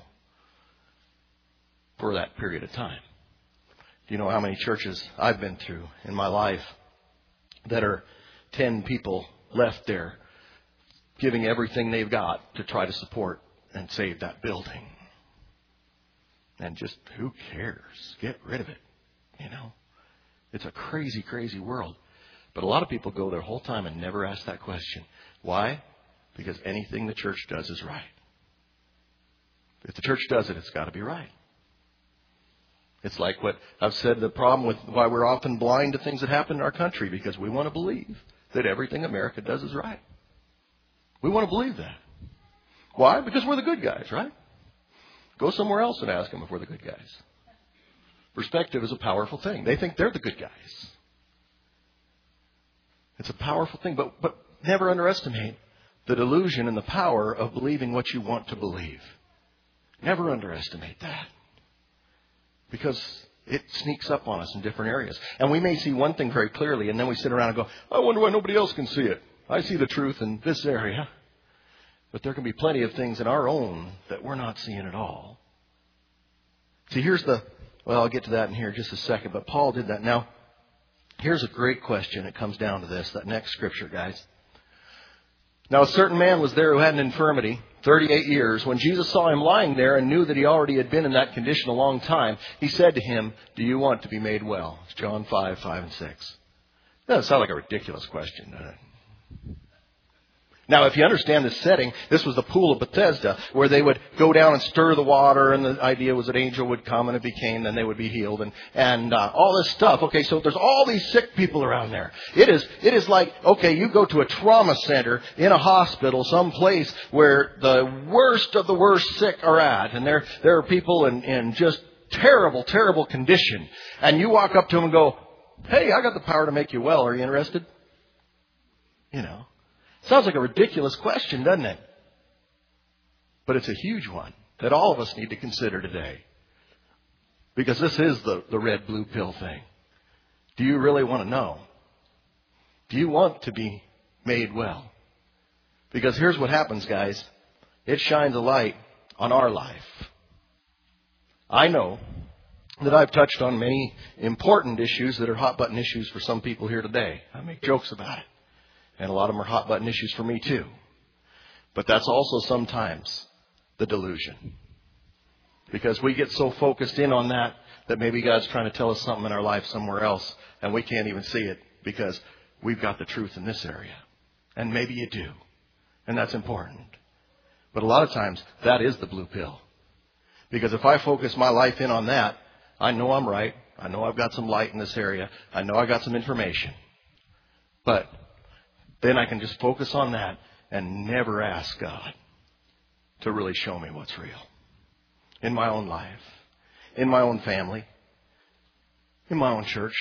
for that period of time. Do you know how many churches I've been through in my life that are ten people left there giving everything they've got to try to support and save that building? And just, who cares? Get rid of it, you know. It's a crazy, crazy world. But a lot of people go their whole time and never ask that question. Why? Because anything the church does is right. If the church does it, it's got to be right. It's like what I've said, the problem with why we're often blind to things that happen in our country, because we want to believe that everything America does is right. We want to believe that. Why? Because we're the good guys, right? Go somewhere else and ask them if we're the good guys. Perspective is a powerful thing. They think they're the good guys. It's a powerful thing, but, but never underestimate the delusion and the power of believing what you want to believe. Never underestimate that. Because it sneaks up on us in different areas. And we may see one thing very clearly, and then we sit around and go, I wonder why nobody else can see it. I see the truth in this area. But there can be plenty of things in our own that we're not seeing at all. See, here's the, well, I'll get to that in here in just a second, but Paul did that. Now, here's a great question. It comes down to this, that next scripture, guys. Now, a certain man was there who had an infirmity, thirty-eight years. When Jesus saw him lying there and knew that he already had been in that condition a long time, he said to him, do you want to be made well? It's John five, five and six. That doesn't sound like a ridiculous question, does it? Now, if you understand this setting, this was the pool of Bethesda, where they would go down and stir the water, and the idea was that an angel would come, and if he came, then they would be healed, and and uh, all this stuff. Okay, so there's all these sick people around there. It is it is like, okay, you go to a trauma center in a hospital, some place where the worst of the worst sick are at, and there there are people in, in just terrible, terrible condition, and you walk up to them and go, hey, I got the power to make you well. Are you interested? You know. Sounds like a ridiculous question, doesn't it? But it's a huge one that all of us need to consider today. Because this is the, the red blue pill thing. Do you really want to know? Do you want to be made well? Because here's what happens, guys. It shines a light on our life. I know that I've touched on many important issues that are hot button issues for some people here today. I make jokes about it. And a lot of them are hot button issues for me too. But that's also sometimes the delusion. Because we get so focused in on that that maybe God's trying to tell us something in our life somewhere else and we can't even see it because we've got the truth in this area. And maybe you do. And that's important. But a lot of times that is the blue pill. Because if I focus my life in on that, I know I'm right. I know I've got some light in this area. I know I got some information. But then I can just focus on that and never ask God to really show me what's real. In my own life, in my own family, in my own church.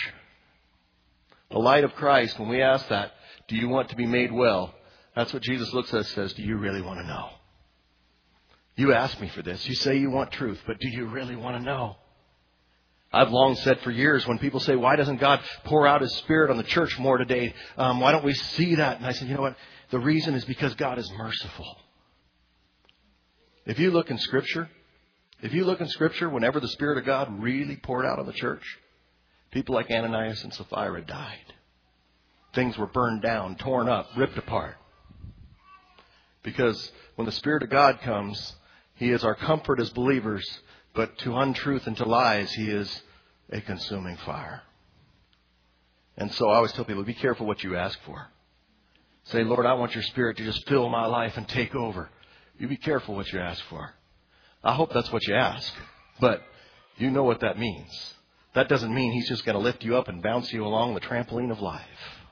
The light of Christ, when we ask that, do you want to be made well? That's what Jesus looks at us and says, do you really want to know? You ask me for this. You say you want truth, but do you really want to know? I've long said for years when people say, why doesn't God pour out His Spirit on the church more today? Um, why don't we see that? And I said, you know what? The reason is because God is merciful. If you look in Scripture, if you look in Scripture, whenever the Spirit of God really poured out on the church, people like Ananias and Sapphira died. Things were burned down, torn up, ripped apart. Because when the Spirit of God comes, He is our comfort as believers. But to untruth and to lies, He is a consuming fire. And so I always tell people, be careful what you ask for. Say, Lord, I want your Spirit to just fill my life and take over. You be careful what you ask for. I hope that's what you ask. But you know what that means. That doesn't mean He's just going to lift you up and bounce you along the trampoline of life.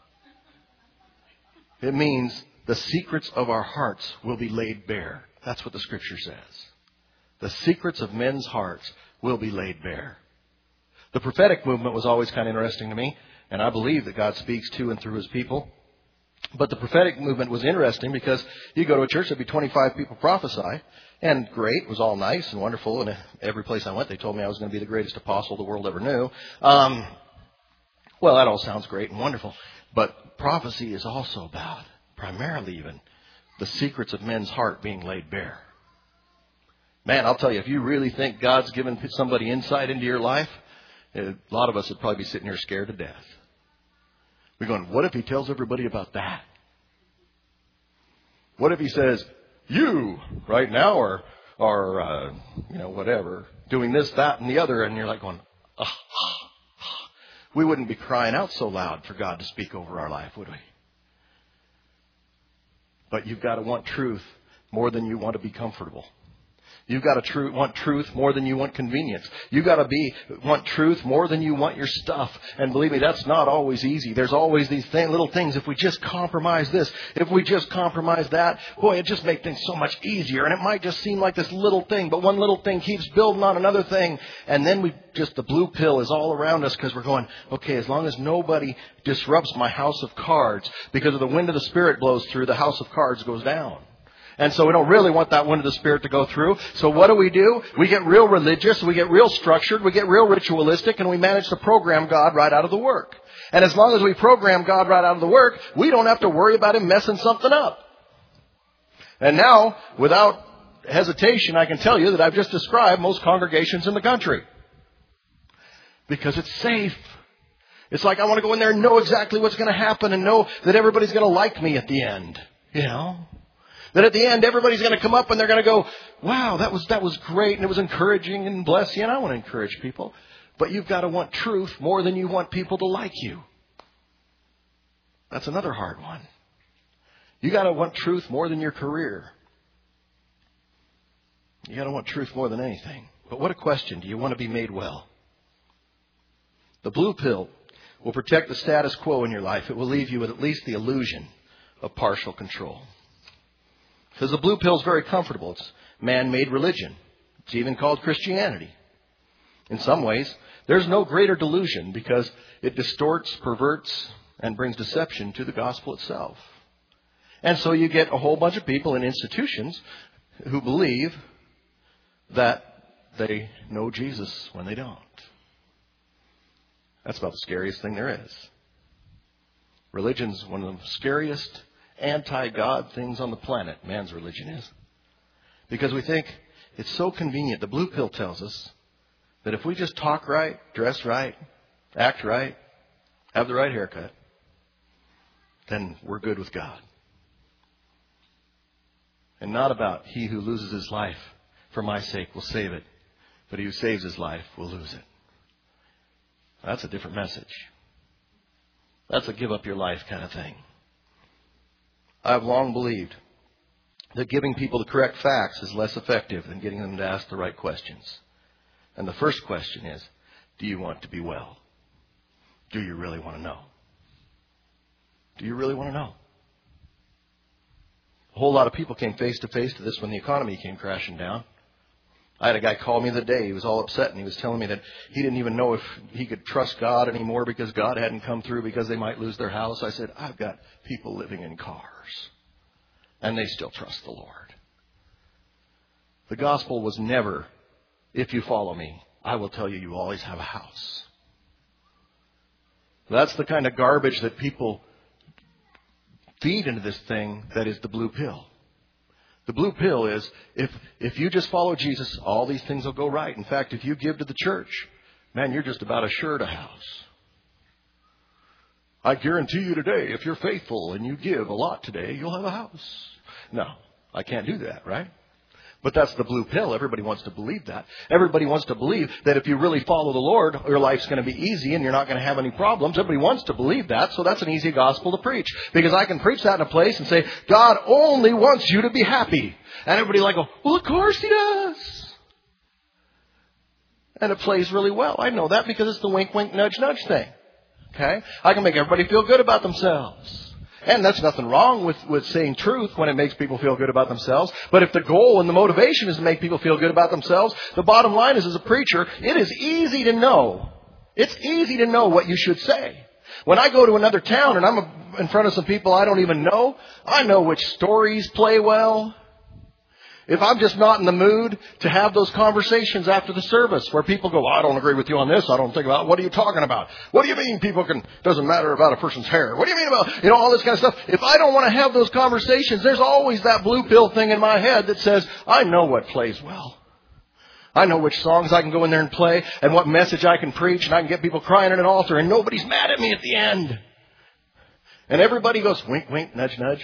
It means the secrets of our hearts will be laid bare. That's what the Scripture says. The secrets of men's hearts will be laid bare. The prophetic movement was always kind of interesting to me, and I believe that God speaks to and through His people. But the prophetic movement was interesting because you go to a church, there'd be twenty-five people prophesy, and great, it was all nice and wonderful, and every place I went, they told me I was going to be the greatest apostle the world ever knew. Um, well, that all sounds great and wonderful, but prophecy is also about, primarily even, the secrets of men's heart being laid bare. Man, I'll tell you, if you really think God's given somebody insight into your life, a lot of us would probably be sitting here scared to death. We're going, what if He tells everybody about that? What if He says, you right now are, are uh, you know, whatever, doing this, that, and the other, and you're like going, ah, ah, ah. We wouldn't be crying out so loud for God to speak over our life, would we? But you've got to want truth more than you want to be comfortable. You've got to tr- want truth more than you want convenience. You've got to be want truth more than you want your stuff. And believe me, that's not always easy. There's always these th- little things. If we just compromise this, if we just compromise that, boy, it just makes things so much easier. And it might just seem like this little thing, but one little thing keeps building on another thing. And then we just, the blue pill is all around us because we're going, okay, as long as nobody disrupts my house of cards, because of the wind of the Spirit blows through, the house of cards goes down. And so we don't really want that wind of the Spirit to go through. So what do we do? We get real religious, we get real structured, we get real ritualistic, and we manage to program God right out of the work. And as long as we program God right out of the work, we don't have to worry about Him messing something up. And now, without hesitation, I can tell you that I've just described most congregations in the country. Because it's safe. It's like I want to go in there and know exactly what's going to happen and know that everybody's going to like me at the end. You know? That at the end, everybody's going to come up and they're going to go, wow, that was that was great and it was encouraging and bless you. And I want to encourage people. But you've got to want truth more than you want people to like you. That's another hard one. You got to want truth more than your career. You got to want truth more than anything. But what a question. Do you want to be made well? The blue pill will protect the status quo in your life. It will leave you with at least the illusion of partial control. Because the blue pill is very comfortable. It's man-made religion. It's even called Christianity. In some ways, there's no greater delusion because it distorts, perverts, and brings deception to the gospel itself. And so you get a whole bunch of people in institutions who believe that they know Jesus when they don't. That's about the scariest thing there is. Religion's one of the scariest anti-God things on the planet, man's religion is. Because we think it's so convenient. The blue pill tells us that if we just talk right, dress right, act right, have the right haircut, then we're good with God. And not about he who loses his life for my sake will save it, but he who saves his life will lose it. That's a different message. That's a give up your life kind of thing. I've long believed that giving people the correct facts is less effective than getting them to ask the right questions. And the first question is, do you want to be well? Do you really want to know? Do you really want to know? A whole lot of people came face to face to this when the economy came crashing down. I had a guy call me the day. He was all upset and he was telling me that he didn't even know if he could trust God anymore because God hadn't come through because they might lose their house. I said, I've got people living in cars and they still trust the Lord. The gospel was never, if you follow me, I will tell you you always have a house. That's the kind of garbage that people feed into this thing that is the blue pill. The blue pill is, if if you just follow Jesus, all these things will go right. In fact, if you give to the church, man, you're just about assured a house. I guarantee you today, if you're faithful and you give a lot today, you'll have a house. No, I can't do that, right? But that's the blue pill. Everybody wants to believe that. Everybody wants to believe that if you really follow the Lord, your life's going to be easy and you're not going to have any problems. Everybody wants to believe that, so that's an easy gospel to preach. Because I can preach that in a place and say, God only wants you to be happy. And everybody like go, well, of course He does. And it plays really well. I know that because it's the wink, wink, nudge, nudge thing. Okay? I can make everybody feel good about themselves. And that's nothing wrong with, with saying truth when it makes people feel good about themselves. But if the goal and the motivation is to make people feel good about themselves, the bottom line is, as a preacher, it is easy to know. It's easy to know what you should say. When I go to another town and I'm in front of some people I don't even know, I know which stories play well. If I'm just not in the mood to have those conversations after the service where people go, I don't agree with you on this. I don't think about it. What are you talking about? What do you mean people can, doesn't matter about a person's hair? What do you mean about, you know, all this kind of stuff? If I don't want to have those conversations, there's always that blue pill thing in my head that says, I know what plays well. I know which songs I can go in there and play and what message I can preach, and I can get people crying at an altar and nobody's mad at me at the end. And everybody goes, wink, wink, nudge, nudge.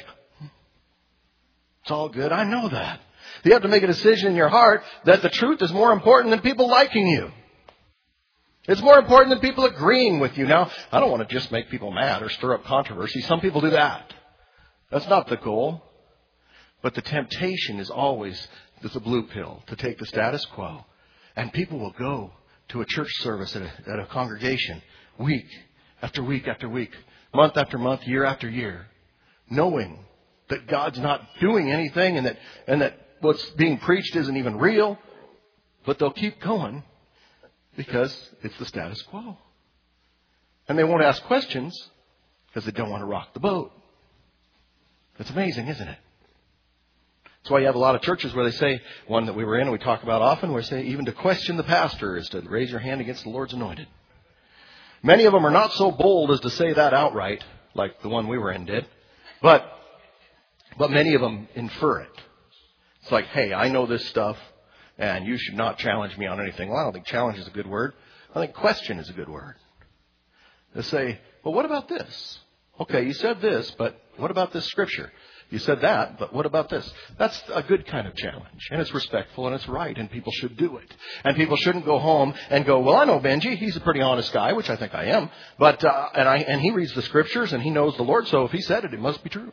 It's all good. I know that. You have to make a decision in your heart that the truth is more important than people liking you. It's more important than people agreeing with you. Now, I don't want to just make people mad or stir up controversy. Some people do that. That's not the goal. But the temptation is always the blue pill, to take the status quo. And people will go to a church service at a, at a congregation week after week after week, month after month, year after year, knowing that God's not doing anything and that and that what's being preached isn't even real, but they'll keep going because it's the status quo. And they won't ask questions because they don't want to rock the boat. It's amazing, isn't it? That's why you have a lot of churches where they say, one that we were in and we talk about often, where they say even to question the pastor is to raise your hand against the Lord's anointed. Many of them are not so bold as to say that outright, like the one we were in did, but but many of them infer it. It's like, hey, I know this stuff, and you should not challenge me on anything. Well, I don't think challenge is a good word. I think question is a good word. They say, well, what about this? Okay, you said this, but what about this scripture? You said that, but what about this? That's a good kind of challenge, and it's respectful, and it's right, and people should do it. And people shouldn't go home and go, well, I know Benji. He's a pretty honest guy, which I think I am. But uh, and I and he reads the scriptures, and he knows the Lord, so if he said it, it must be true.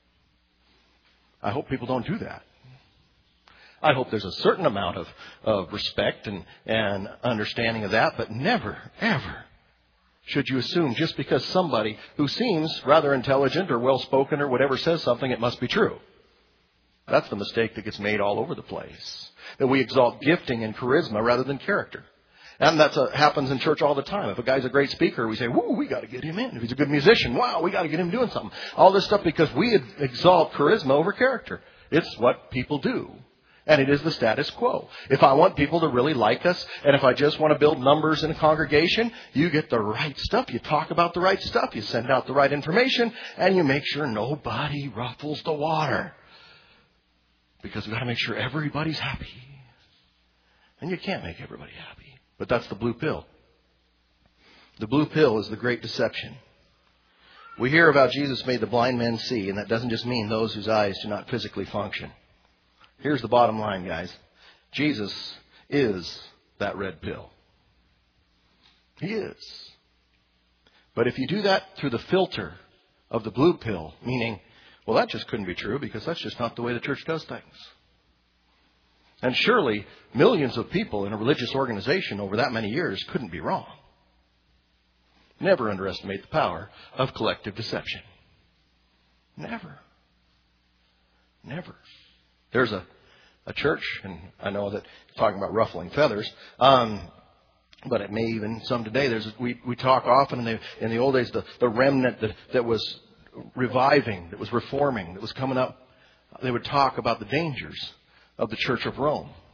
I hope people don't do that. I hope there's a certain amount of, of respect and, and understanding of that, but never, ever should you assume just because somebody who seems rather intelligent or well-spoken or whatever says something, it must be true. That's the mistake that gets made all over the place. That we exalt gifting and charisma rather than character. And that happens in church all the time. If a guy's a great speaker, we say, woo, we got to get him in. If he's a good musician, wow, we got to get him doing something. All this stuff because we exalt charisma over character. It's what people do. And it is the status quo. If I want people to really like us, and if I just want to build numbers in a congregation, you get the right stuff. You talk about the right stuff. You send out the right information. And you make sure nobody ruffles the water. Because we've got to make sure everybody's happy. And you can't make everybody happy. But that's the blue pill. The blue pill is the great deception. We hear about Jesus made the blind men see, and that doesn't just mean those whose eyes do not physically function. Here's the bottom line, guys. Jesus is that red pill. He is. But if you do that through the filter of the blue pill, meaning, well, that just couldn't be true because that's just not the way the church does things. And surely millions of people in a religious organization over that many years couldn't be wrong. Never underestimate the power of collective deception. Never. Never. There's a, a church, and I know that talking about ruffling feathers, um, but it may even some today. There's we, we talk often in the in the old days the, the remnant that, that was reviving, that was reforming, that was coming up. They would talk about the dangers of the Church of Rome.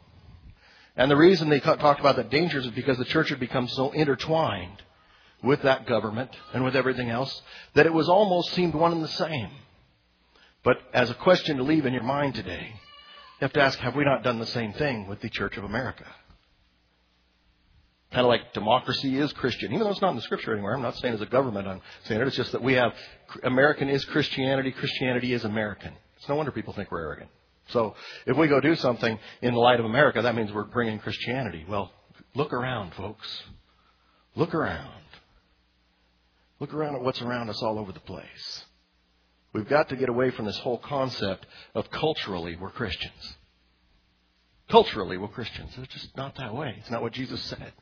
And the reason they talked about the dangers is because the church had become so intertwined with that government and with everything else that it was almost seemed one and the same. But as a question to leave in your mind today, you have to ask, have we not done the same thing with the Church of America? Kind of like democracy is Christian, even though it's not in the Scripture anymore. I'm not saying as a government I'm saying it. It's just that we have American is Christianity, Christianity is American. It's no wonder people think we're arrogant. So if we go do something in the light of America, that means we're bringing Christianity. Well, look around, folks. Look around. Look around at what's around us all over the place. We've got to get away from this whole concept of culturally we're Christians. Culturally we're Christians. It's just not that way. It's not what Jesus said.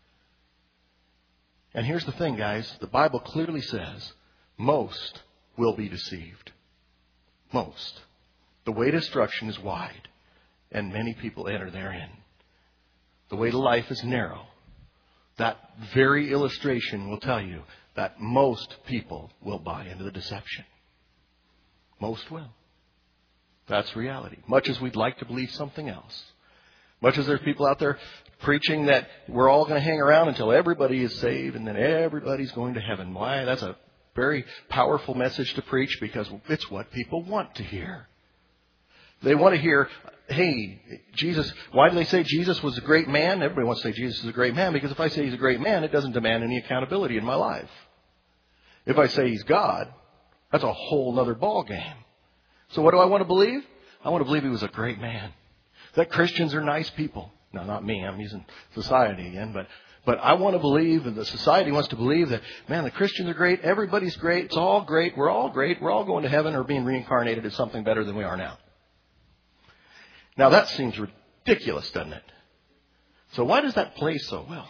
And here's the thing, guys. The Bible clearly says most will be deceived. Most. The way to destruction is wide, and many people enter therein. The way to life is narrow. That very illustration will tell you that most people will buy into the deception. Most will. That's reality. Much as we'd like to believe something else. Much as there's people out there preaching that we're all going to hang around until everybody is saved and then everybody's going to heaven. Why? That's a very powerful message to preach because it's what people want to hear. They want to hear, hey, Jesus, why do they say Jesus was a great man? Everybody wants to say Jesus is a great man because if I say he's a great man, it doesn't demand any accountability in my life. If I say he's God, that's a whole other ball game. So what do I want to believe? I want to believe he was a great man. That Christians are nice people. No, not me. I'm using society again. But but I want to believe, and the society wants to believe that, man, the Christians are great. Everybody's great. It's all great. We're all great. We're all going to heaven or being reincarnated as something better than we are now. Now, that seems ridiculous, doesn't it? So why does that play so well?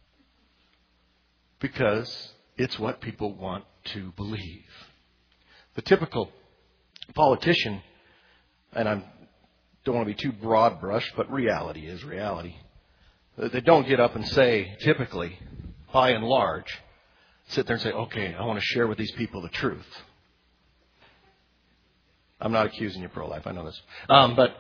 Because it's what people want to believe. The typical politician, and I don't want to be too broad brushed, but reality is reality. They don't get up and say, typically, by and large, sit there and say, okay, I want to share with these people the truth. I'm not accusing you of pro-life, I know this. Um, but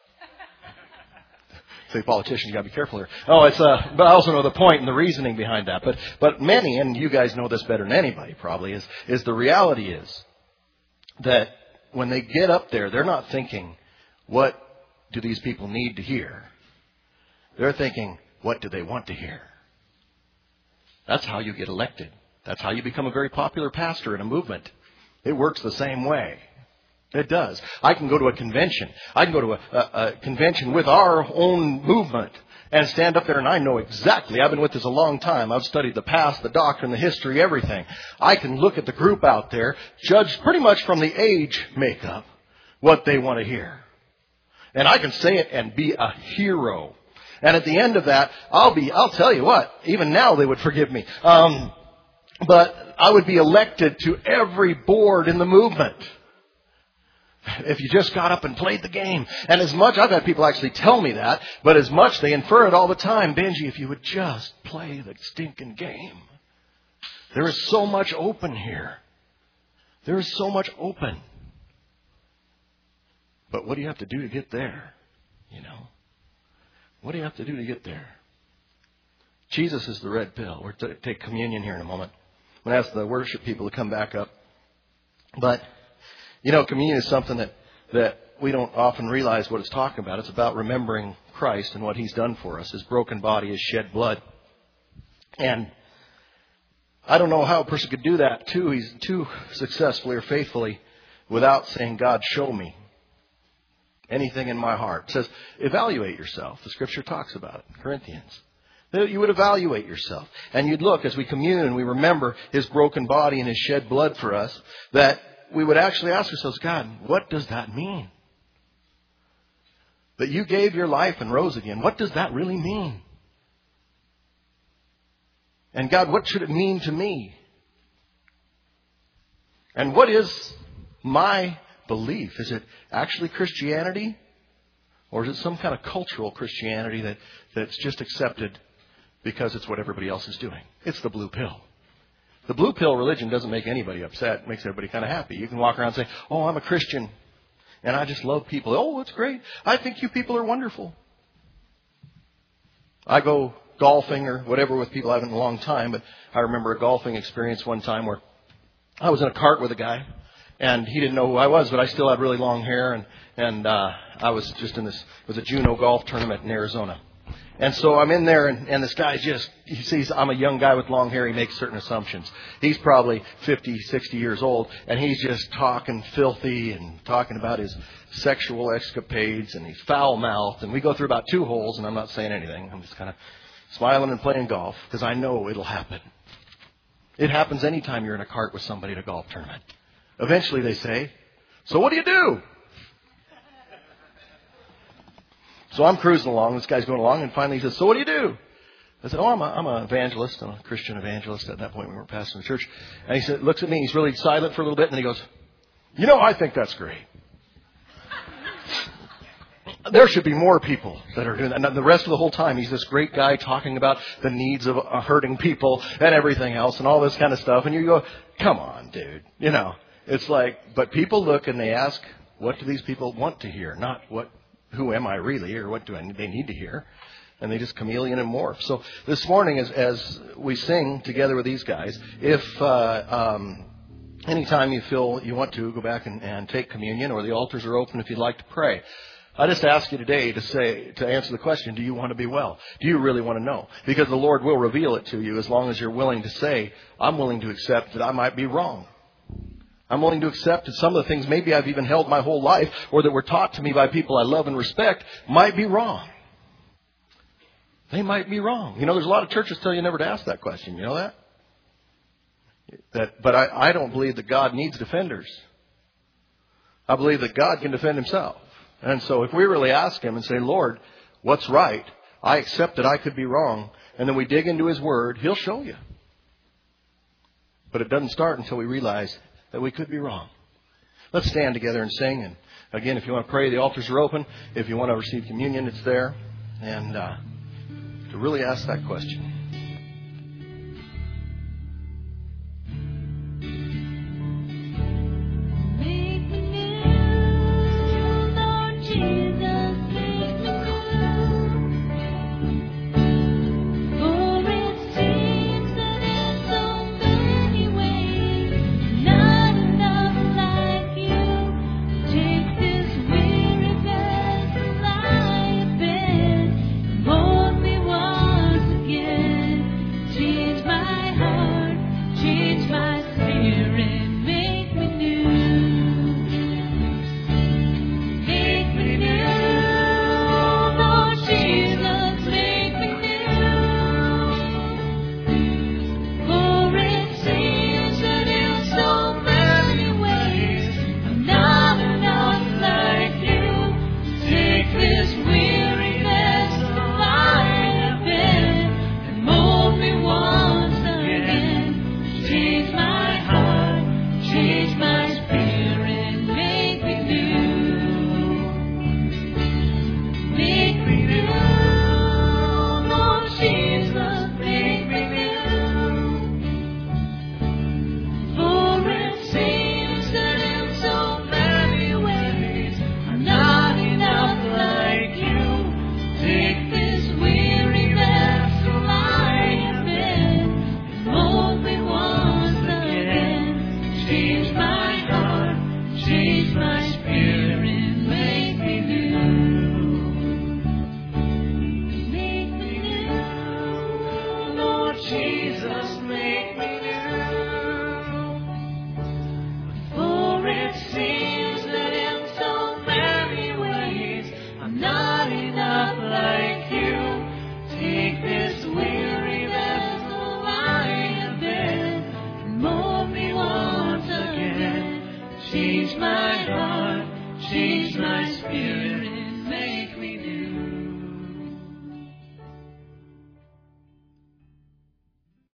say politicians, you got to be careful here. Oh, it's uh, but I also know the point and the reasoning behind that. But but many, and you guys know this better than anybody probably, is is the reality is that when they get up there, they're not thinking, what do these people need to hear? They're thinking, what do they want to hear? That's how you get elected. That's how you become a very popular pastor in a movement. It works the same way. It does. I can go to a convention. I can go to a, a, a convention with our own movement and stand up there and I know exactly. I've been with this a long time. I've studied the past, the doctrine, the history, everything. I can look at the group out there, judge pretty much from the age makeup what they want to hear. And I can say it and be a hero. And at the end of that, I'll be, I'll tell you what, even now they would forgive me. Um, but I would be elected to every board in the movement. If you just got up and played the game. And as much, I've had people actually tell me that, but as much, they infer it all the time. Benji, if you would just play the stinking game. There is so much open here. There is so much open. But what do you have to do to get there? You know? What do you have to do to get there? Jesus is the red pill. We're going to take communion here in a moment. I'm going to ask the worship people to come back up. But you know, communion is something that, that we don't often realize what it's talking about. It's about remembering Christ and what He's done for us. His broken body, His shed blood. And I don't know how a person could do that too, he's too successfully or faithfully without saying, God, show me anything in my heart. It says, evaluate yourself. The Scripture talks about it in Corinthians. You would evaluate yourself. And you'd look as we commune and we remember His broken body and His shed blood for us, that we would actually ask ourselves, God, what does that mean? That you gave your life and rose again. What does that really mean? And God, what should it mean to me? And what is my belief? Is it actually Christianity? Or is it some kind of cultural Christianity that, that's just accepted because it's what everybody else is doing? It's the blue pill. The blue pill religion doesn't make anybody upset. It makes everybody kind of happy. You can walk around and say, oh, I'm a Christian and I just love people. Oh, that's great. I think you people are wonderful. I go golfing or whatever with people I haven't in a long time, but I remember a golfing experience one time where I was in a cart with a guy, and he didn't know who I was, but I still had really long hair, and, and uh, I was just in this, it was a Juneau golf tournament in Arizona. And so I'm in there, and, and this guy just, he sees I'm a young guy with long hair. He makes certain assumptions. He's probably fifty, sixty years old, and he's just talking filthy and talking about his sexual escapades, and he's foul-mouthed. And we go through about two holes, and I'm not saying anything. I'm just kind of smiling and playing golf because I know it'll happen. It happens anytime you're in a cart with somebody at a golf tournament. Eventually they say, so what do you do? So I'm cruising along. This guy's going along, and finally he says, so what do you do? I said, oh, I'm a, I'm an evangelist. I'm a Christian evangelist. At that point, we weren't pastoring the church. And he said, looks at me. He's really silent for a little bit, and then he goes, you know, I think that's great. There should be more people that are doing that. And the rest of the whole time, he's this great guy talking about the needs of uh, hurting people and everything else and all this kind of stuff. And you go, come on, dude. You know, it's like, but people look and they ask, what do these people want to hear? Not what, who am I really, or what do I, they need to hear? And they just chameleon and morph. So this morning, as, as we sing together with these guys, if uh, um, anytime you feel you want to, go back and, and take communion, or the altars are open if you'd like to pray. I just ask you today to say, to answer the question, do you want to be well? Do you really want to know? Because the Lord will reveal it to you as long as you're willing to say, I'm willing to accept that I might be wrong. I'm willing to accept that some of the things maybe I've even held my whole life, or that were taught to me by people I love and respect, might be wrong. They might be wrong. You know, there's a lot of churches tell you never to ask that question. You know that? That, but I, I don't believe that God needs defenders. I believe that God can defend himself. And so if we really ask him and say, Lord, what's right? I accept that I could be wrong. And then we dig into his word, he'll show you. But it doesn't start until we realize that we could be wrong. Let's stand together and sing. And again, if you want to pray, the altars are open. If you want to receive communion, it's there. And uh, to really ask that question. Change my heart, change my spirit.